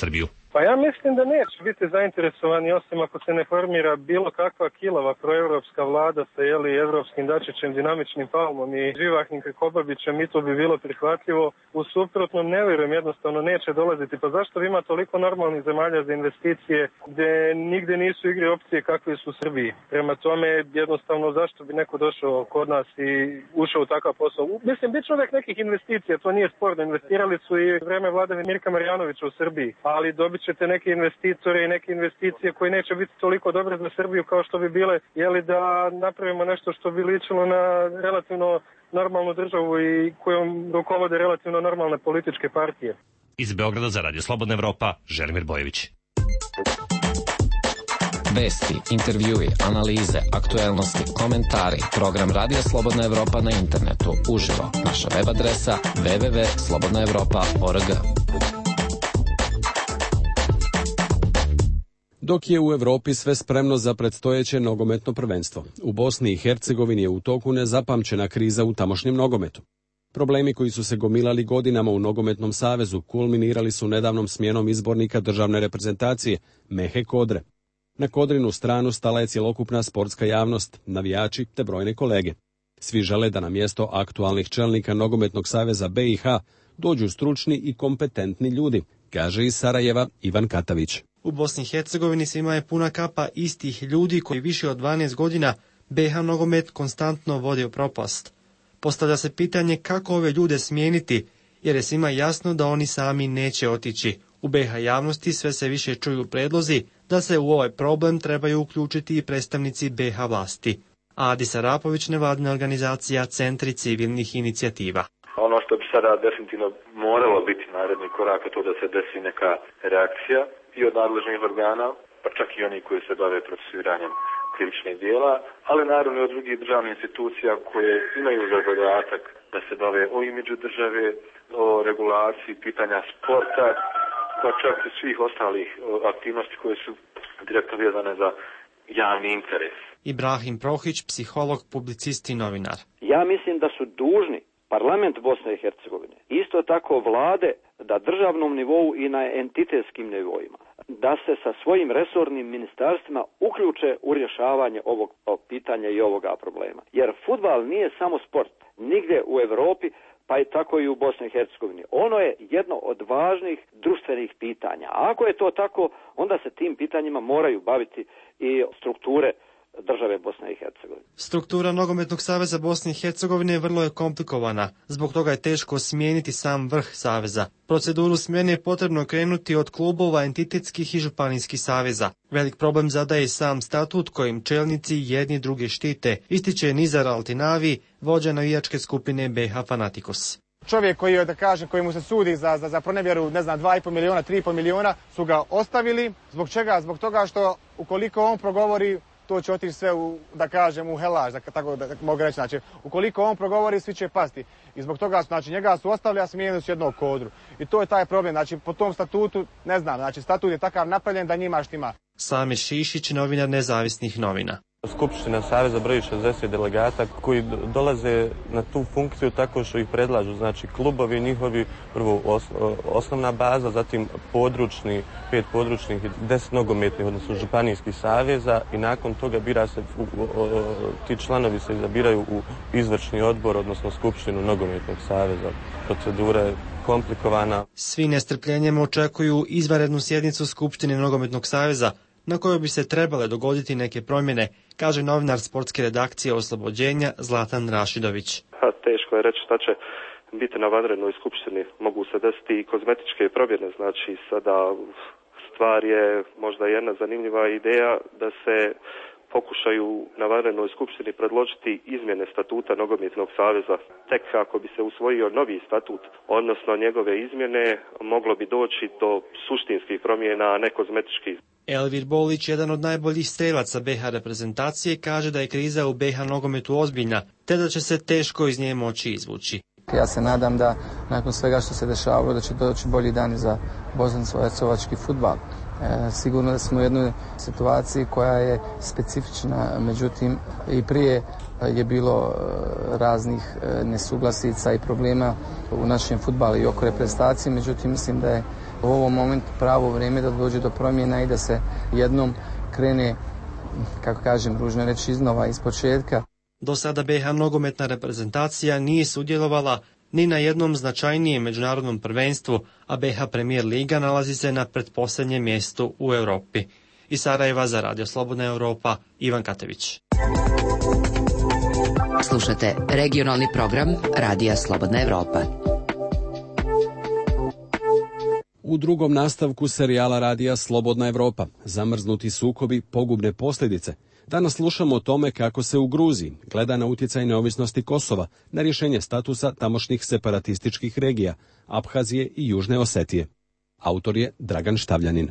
Pa ja mislim da neće biti zainteresovani, osim ako se ne formira bilo kakva kilava proevropska vlada sa jeli evropskim Dačićem, dinamičnim Palmom i živahnim Krkobabićem, i to bi bilo prihvatljivo. U suprotnom ne vjerujem, jednostavno neće dolaziti. Pa zašto ima toliko normalnih zemalja za investicije gdje nigde nisu igre opcije kakve su u Srbiji? Prema tome, jednostavno zašto bi neko došao kod nas i ušao u takav posao? Mislim, bit će uvek nekih investicija, to nije sporno. Investirali su i vreme vladavine Mirka Marjanovića u Srbiji, ali dobit ćete neke investitore i neke investicije koje neće biti toliko dobre za Srbiju kao što bi bile, jeli da napravimo nešto što bi ličilo na relativno normalnu državu i kojom rukovode relativno normalne političke partije. Iz Beograda za Radio Slobodna Evropa, Želimir Bojević. Vesti, intervjui, analize, aktuelnosti, komentari, program Radio Slobodna Evropa na internetu, uživo, naša web adresa w w w tačka slobodna evropa tačka org. Dok je u Evropi sve spremno za predstojeće nogometno prvenstvo, u Bosni i Hercegovini je u toku nezapamćena kriza u tamošnjem nogometu. Problemi koji su se gomilali godinama u Nogometnom savezu kulminirali su nedavnom smjenom izbornika državne reprezentacije Mehe Kodre. Na Kodrinu stranu stala je cjelokupna sportska javnost, navijači te brojne kolege. Svi žele da na mjesto aktualnih čelnika Nogometnog saveza B i H dođu stručni i kompetentni ljudi, kaže iz Sarajeva Ivan Katavić. U Bosni i Hercegovini svima je puna kapa istih ljudi koji više od dvanaest godina B H nogomet konstantno vodi u propast. Postavlja se pitanje kako ove ljude smijeniti, jer je svima jasno da oni sami neće otići. U B H javnosti sve se više čuju predlozi da se u ovaj problem trebaju uključiti i predstavnici B H vlasti. Adi Sarapović, nevladina organizacija Centri civilnih inicijativa. Ono što bi sada definitivno moralo biti naredni korak je to da se desi neka reakcija i od nadležnih organa, pa čak i oni koji se bave procesuiranjem krivičnih dijela, ali naravno i od drugih državnih institucija koje imaju za zadatak da se bave o imidžu države, o regulaciji pitanja sporta, pa čak i svih ostalih aktivnosti koje su direktno vezane za javni interes. Ibrahim Prohić, psiholog, publicist i novinar. Ja mislim da su dužni parlament Bosne i Hercegovine, isto tako vlade, da državnom nivou i na entitetskim nivoima, da se sa svojim resornim ministarstvima uključe u rješavanje ovog pitanja i ovoga problema. Jer fudbal nije samo sport, nigdje u Europi, pa i tako i u Bosni i Hercegovini. Ono je jedno od važnih društvenih pitanja. A ako je to tako, onda se tim pitanjima moraju baviti i strukture države Bosne i Hercegovine. Struktura Nogometnog saveza Bosne i Hercegovine vrlo je komplikovana. Zbog toga je teško smijeniti sam vrh saveza. Proceduru smjene je potrebno krenuti od klubova, entitetskih i županijskih saveza. Velik problem zadaje i sam statut kojim čelnici jedni druge štite, ističe Nizar Altinavi, vođa navijačke skupine B H Fanatikos. Čovjek koji je, da kažem, koji mu se sudi za, za, za pronevjeru, ne znam, dva i pol miliona, tri i pol miliona, su ga ostavili. Zbog čega? Zbog toga što ukoliko on progovori, to će otići sve u, da kažem, u helaž, da, tako da, da mogu reći. Znači, ukoliko on progovori, svi će pasti. I zbog toga, znači, njega su ostavili, a smijenili su jednog Kodru. I to je taj problem. Znači, po tom statutu, ne znam, znači, statut je takav napravljen da njima štima. Sami Šišić, novinar nezavisnih novina. Skupština Saveza broji šezdeset delegata koji dolaze na tu funkciju tako što ih predlažu, znači klubovi njihovi, prvo os, osnovna baza, zatim područni, pet područnih i deset nogometnih, odnosno županijskih saveza i nakon toga bira se, u, o, ti članovi se izabiraju u izvršni odbor, odnosno Skupštinu nogometnog saveza. Procedura je komplikovana. Svi nestrpljenjem očekuju izvanrednu sjednicu Skupštine nogometnog saveza, na kojoj bi se trebale dogoditi neke promjene, kaže novinar sportske redakcije Oslobođenja Zlatan Rašidović. Ha, teško je reći šta će biti na vanrednoj skupštini. Mogu se desiti i kozmetičke promjene, znači sada stvar je možda jedna zanimljiva ideja da se pokušaju na vanrednoj skupštini predložiti izmjene statuta Nogometnog saveza. Tek ako bi se usvojio novi statut, odnosno njegove izmjene, moglo bi doći do suštinskih promjena, a ne kozmetičkih. Elvir Bolić, jedan od najboljih strelaca B H reprezentacije, kaže da je kriza u B H nogometu ozbiljna, te da će se teško iz nje moći izvući. Ja se nadam da nakon svega što se dešavalo da će doći bolji dani za bosansko-hercegovački fudbal. E, sigurno da smo u jednoj situaciji koja je specifična, međutim i prije je bilo raznih nesuglasica i problema u našem fudbalu i oko reprezentacije, međutim mislim da je u ovom momentu pravo vrijeme da dođe do promjena i da se jednom krene, kako kažem, ružno reći, iznova, iz početka. Do sada be ha nogometna reprezentacija nije sudjelovala ni na jednom značajnijem međunarodnom prvenstvu, a be ha Premier Liga nalazi se na pretposljednjem mjestu u Europi. Iz Sarajeva za Radio Slobodna Europa, Ivan Katević. Slušate regionalni program Radija Slobodna Europa. U drugom nastavku serijala Radija Slobodna Europa, zamrznuti sukobi, pogubne posljedice. Danas slušamo o tome kako se u Gruziji gleda na utjecaj neovisnosti Kosova, na rješenje statusa tamošnjih separatističkih regija, Abhazije i Južne Osetije. Autor je Dragan Štavljanin.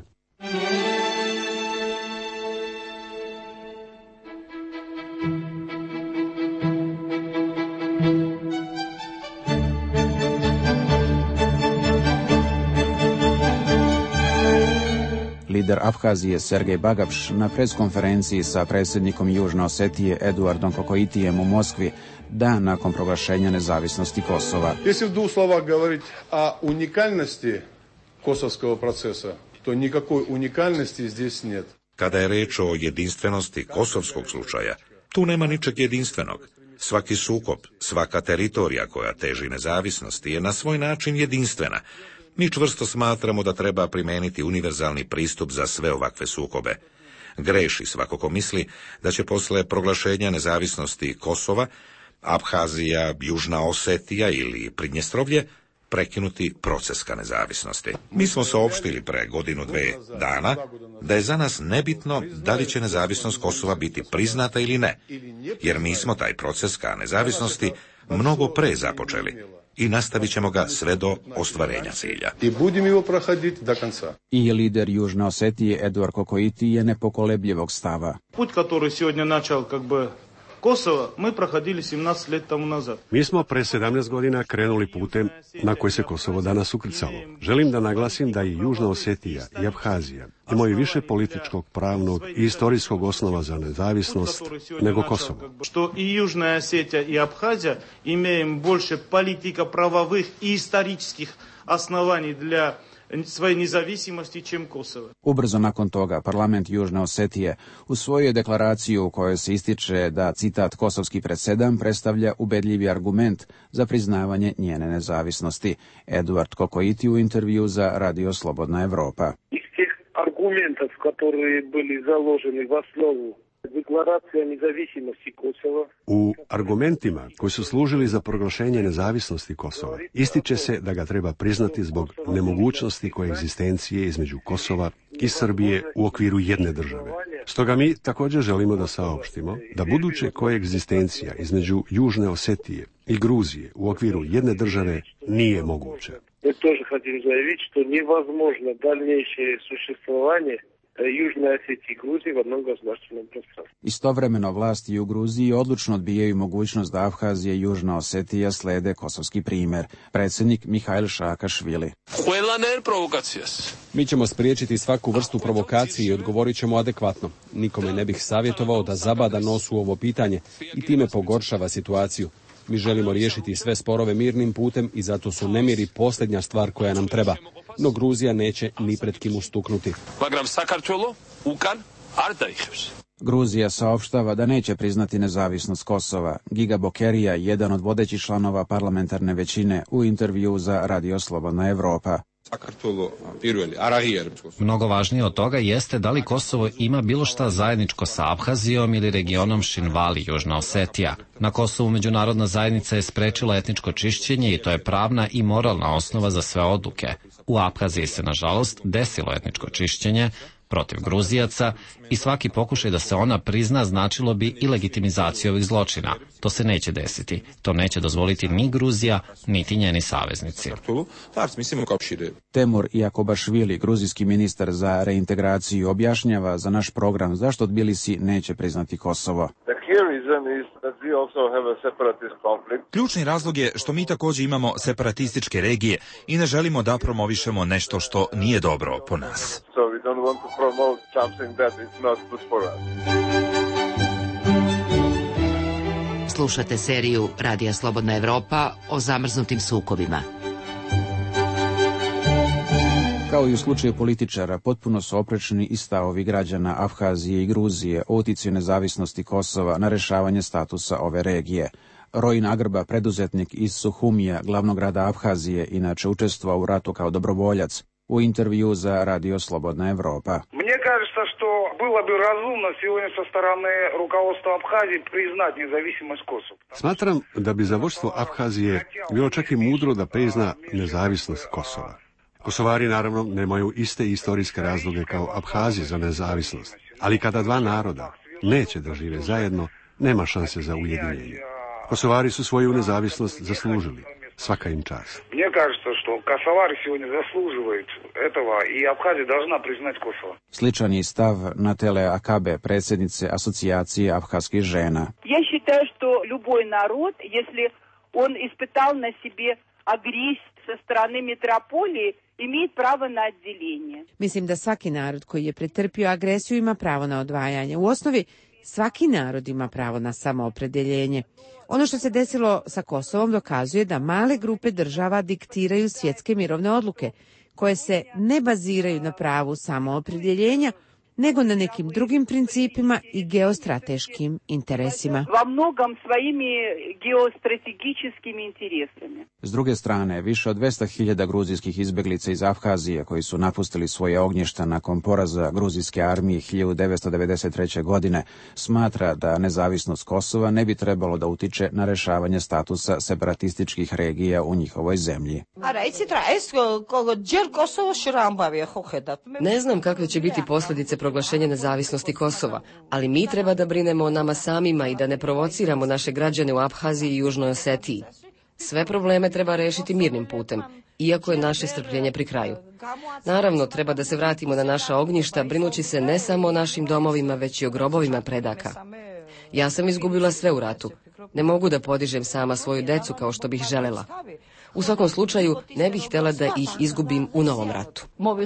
Lider Abhazije Sergej Bagapš na preskonferenciji sa predsjednikom Južne Osetije Eduardom Kokoitijem u Moskvi dan nakon proglašenja nezavisnosti Kosova. Если в двух словах говорить о уникальности косовского процесса, то никакой уникальности здесь нет. Kada je reč o jedinstvenosti kosovskog slučaja, tu nema ničeg jedinstvenog. Svaki sukob, svaka teritorija koja teži nezavisnosti je na svoj način jedinstvena. Mi čvrsto smatramo da treba primijeniti univerzalni pristup za sve ovakve sukobe. Greši svako ko misli da će posle proglašenja nezavisnosti Kosova, Abhazija, Južna Osetija ili Pridnjestrovlje prekinuti proces ka nezavisnosti. Mi smo saopštili pre godinu dve dana da je za nas nebitno da li će nezavisnost Kosova biti priznata ili ne, jer mi smo taj proces ka nezavisnosti mnogo pre započeli i nastavit ćemo ga sve do ostvarenja cilja. I budemo его проходить до конца. I lider Južne Osetije Eduard Kokoiti je nepokolebljivog stava. Put который сегодня начал как бы Kosovo, mi prohodili sedamnaest let tomu nazad. Mi smo pre sedamnaest godina krenuli putem na koji se Kosovo danas ukrcalo. Želim da naglasim da i Južna Osetija i Abhazija imaju više političkog, pravnog i istorijskog osnova za nezavisnost nego Kosovo. Što i Južna Osetija i Abhazija imaju больше politika pravovih i istoričkih osnovanja dla svoje nezavisnosti čem Kosovo. Ubrzo nakon toga parlament Južne Osetije usvojio je deklaraciju u kojoj se ističe da, citat, kosovski presedan predstavlja ubedljivi argument za priznavanje njene nezavisnosti. Eduard Kokoiti u intervju za Radio Slobodna Evropa. Iz tih argumentov, koji bili založeni v osnovu deklaracija nezavisnosti Kosova. U argumentima koji su služili za proglašenje nezavisnosti Kosova ističe se da ga treba priznati zbog nemogućnosti koegzistencije između Kosova i Srbije u okviru jedne države. Stoga mi također želimo da saopštimo da buduće koegzistencija između Južne Osetije i Gruzije u okviru jedne države nije moguća. Mi тоже хотим заявить, что невозможно дальнейшее существование Južne Osetije i Gruzije v jednom gospođarskom prostoru. Istovremeno vlasti u Gruziji odlučno odbijaju mogućnost da Abhazija i Južna Osetija slede kosovski primjer. Predsjednik Mihajl Šaakašvili. Mi ćemo spriječiti svaku vrstu provokacije i odgovorit ćemo adekvatno. Nikome ne bih savjetovao da zabada nos u ovo pitanje i time pogoršava situaciju. Mi želimo riješiti sve sporove mirnim putem i zato su nemiri posljednja stvar koja nam treba. No Gruzija neće ni pred kim ustuknuti. Gruzija saopštava da neće priznati nezavisnost Kosova. Giga Bokerija, jedan od vodećih članova parlamentarne većine, u intervju za Radio Slobodna Evropa. Mnogo važnije od toga jeste da li Kosovo ima bilo šta zajedničko sa Abhazijom ili regionom Šinvali, Južna Osetija. Na Kosovu međunarodna zajednica je sprečila etničko čišćenje i to je pravna i moralna osnova za sve odluke. U Abhaziji se, nažalost, desilo etničko čišćenje protiv Gruzijaca i svaki pokušaj da se ona prizna značilo bi i legitimizaciju ovih zločina. To se neće desiti. To neće dozvoliti ni Gruzija, niti njeni saveznici. Temur Jakobašvili, gruzijski ministar za reintegraciju, objašnjava za naš program zašto Tbilisi neće priznati Kosovo. Here is Ključni razlog je što mi također imamo separatističke regije i ne želimo da promovišemo nešto što nije dobro po nas. Slušate seriju Radija Slobodna Evropa o zamrznutim sukobima. Kao i u slučaju političara, potpuno su oprečni i stavovi građana Abhazije i Gruzije o uticaju nezavisnosti Kosova na rešavanje statusa ove regije. Rojin Agrba, preduzetnik iz Suhumija, glavnog grada Abhazije, inače učestvovao u ratu kao dobrovoljac, u intervju za Radio Slobodna Evropa. Мне кажется, что было бы разумно сегодня со стороны руководства Абхазии признать независимость Косово. Smatram da bi za vodstvo Abhazije bilo čak i mudro da prizna nezavisnost Kosova. Kosovari naravno nemaju iste istorijske razloge kao Abhazi za nezavisnost, ali kada dva naroda neće da žive zajedno, nema šanse za ujedinjenje. Kosovari su svoju nezavisnost zaslužili. Svaka im čast. Мне кажется, что косовары сегодня заслуживают этого, и Абхазия должна признать Косово. Sličan je stav Natele Akabe, predsjednice Asocijacije abhazskih žena. Я считаю, что любой народ, если он испытал на себе агрессию со стороны метрополии, имеет право на отделение. Mislim da svaki narod koji je pretrpio agresiju ima pravo na odvajanje. U osnovi, svaki narod ima pravo na samoopredeljenje. Ono što se desilo sa Kosovom dokazuje da male grupe država diktiraju svjetske mirovne odluke, koje se ne baziraju na pravu samoopredeljenja, nego na nekim drugim principima i geostrateškim interesima. Во многом своими геостратегическими интересами. S druge strane, više od dvesta hiljada gruzijskih izbeglica iz Abhazije koji su napustili svoje ognjišta nakon poraza gruzijske armije hiljadu devetsto devedeset treće. godine smatra da nezavisnost Kosova ne bi trebalo da utiče na rešavanje statusa separatističkih regija u njihovoj zemlji. Ne znam kakve će biti posljedice proglašenja nezavisnosti Kosova, ali mi treba da brinemo o nama samima i da ne provociramo naše građane u Abhaziji i Južnoj Osetiji. Sve probleme treba rešiti mirnim putem, iako je naše strpljenje pri kraju. Naravno, treba da se vratimo na naša ognjišta, brinući se ne samo o našim domovima, već i o grobovima predaka. Ja sam izgubila sve u ratu. Ne mogu da podižem sama svoju decu kao što bih želela. U svakom slučaju, ne bih htjela da ih izgubim u novom ratu.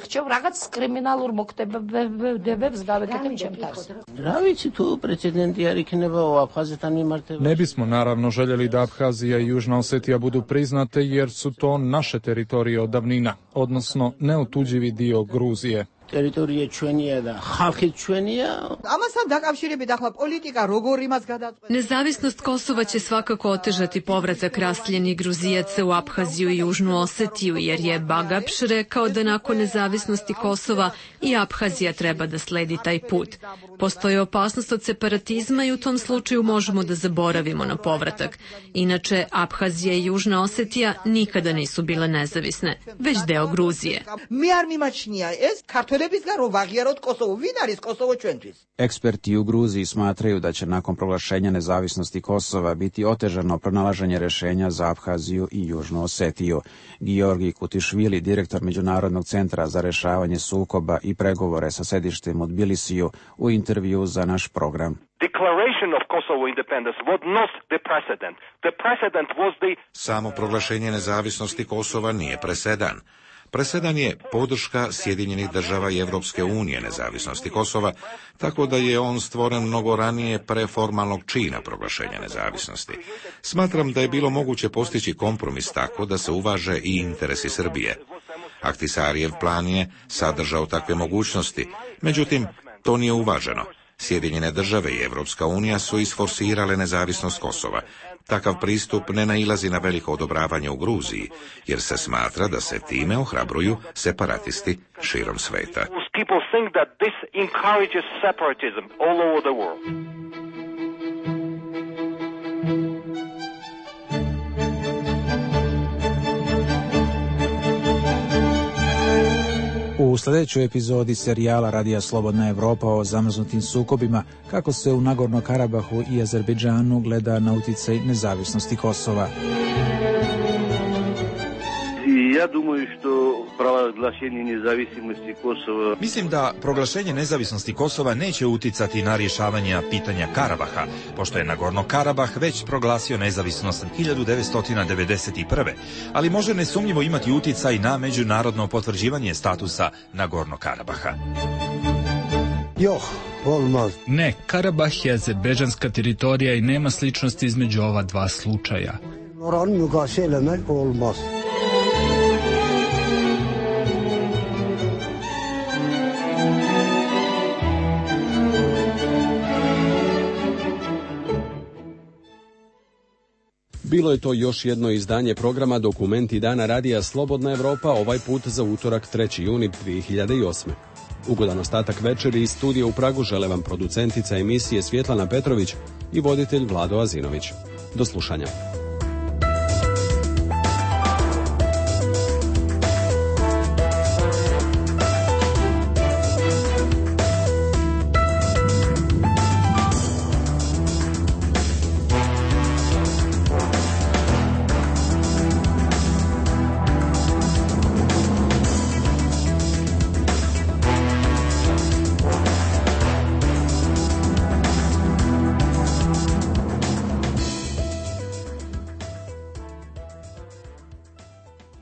Ne bismo naravno željeli da Abhazija i Južna Osetija budu priznate jer su to naše teritorije od davnina, odnosno neotuđivi dio Gruzije. ტერიტორია ჩვენია და ხალხი ჩვენია. ამასთან დაკავშირებით ახლა პოლიტიკა როგორ იმას გადაწყვეტს? Nezavisnost Kosova će svakako otežati povratak raseljenih Gruzijaca u Abhaziju i Južnu Osetiju, jer je Bagapš rekao da nakon nezavisnosti Kosova i Abhazija treba da sledi taj put. Postoji opasnost od separatizma i u tom slučaju možemo da zaboravimo na povratak. Inače, Abhazija i Južna Osetija nikada nisu bile nezavisne, već deo Gruzije. Mi არ მიმაჩნია ეს ქართველებისგან რომ ვაღიაროთ კოსოვო. ვინ არის კოსოვო ჩვენთვის? Eksperti u Gruziji smatraju da će nakon proglašenja nezavisnosti Kosova biti otežano pronalaženje rešenja za Abhaziju i Južnu Osetiju. Georgi Kutišvili, direktor Međunarodnog centra za rešavanje sukoba i pregovore sa sedištem u Tbilisiju, u intervju za naš program. Declaration of Kosovo independence was not the precedent. The precedent was the... Samo proglašenje nezavisnosti Kosova nije presedan. Presedan je podrška Sjedinjenih država i Evropske unije nezavisnosti Kosova, tako da je on stvoren mnogo ranije pre formalnog čina proglašenja nezavisnosti. Smatram da je bilo moguće postići kompromis tako da se uvaže i interesi Srbije. Ahtisarijev plan je sadržao takve mogućnosti, međutim, to nije uvaženo. Sjedinjene države i Evropska unija su isforsirale nezavisnost Kosova. Takav pristup ne nailazi na veliko odobravanje u Gruziji, jer se smatra da se time ohrabruju separatisti širom sveta. People think that this encourages separatism all over the world. U sljedećoj epizodi serijala Radija Slobodna Evropa o zamrznutim sukobima, kako se u Nagorno Karabahu i Azerbejdžanu gleda na uticaj nezavisnosti Kosova. I Ja думаю, što proglašenje nezavisnosti Kosova... Mislim da proglašenje nezavisnosti Kosova neće uticati na rješavanje pitanja Karabaha, pošto je Nagorno Karabah već proglasio nezavisnost hiljadu devetsto devedeset prve. ali može nesumnjivo imati uticaj na međunarodno potvrđivanje statusa Nagorno Karabaha. Joh, olmaz. Ne, Karabah je azerbejdžanska teritorija i nema sličnosti između ova dva slučaja. Olmaz. Bilo je to još jedno izdanje programa Dokumenti dana radija Slobodna Evropa, ovaj put za utorak treći juni dvije hiljade osme. Ugodan ostatak večeri iz studija u Pragu žele vam producentica emisije Svjetlana Petrović i voditelj Vlado Azinović. Do slušanja.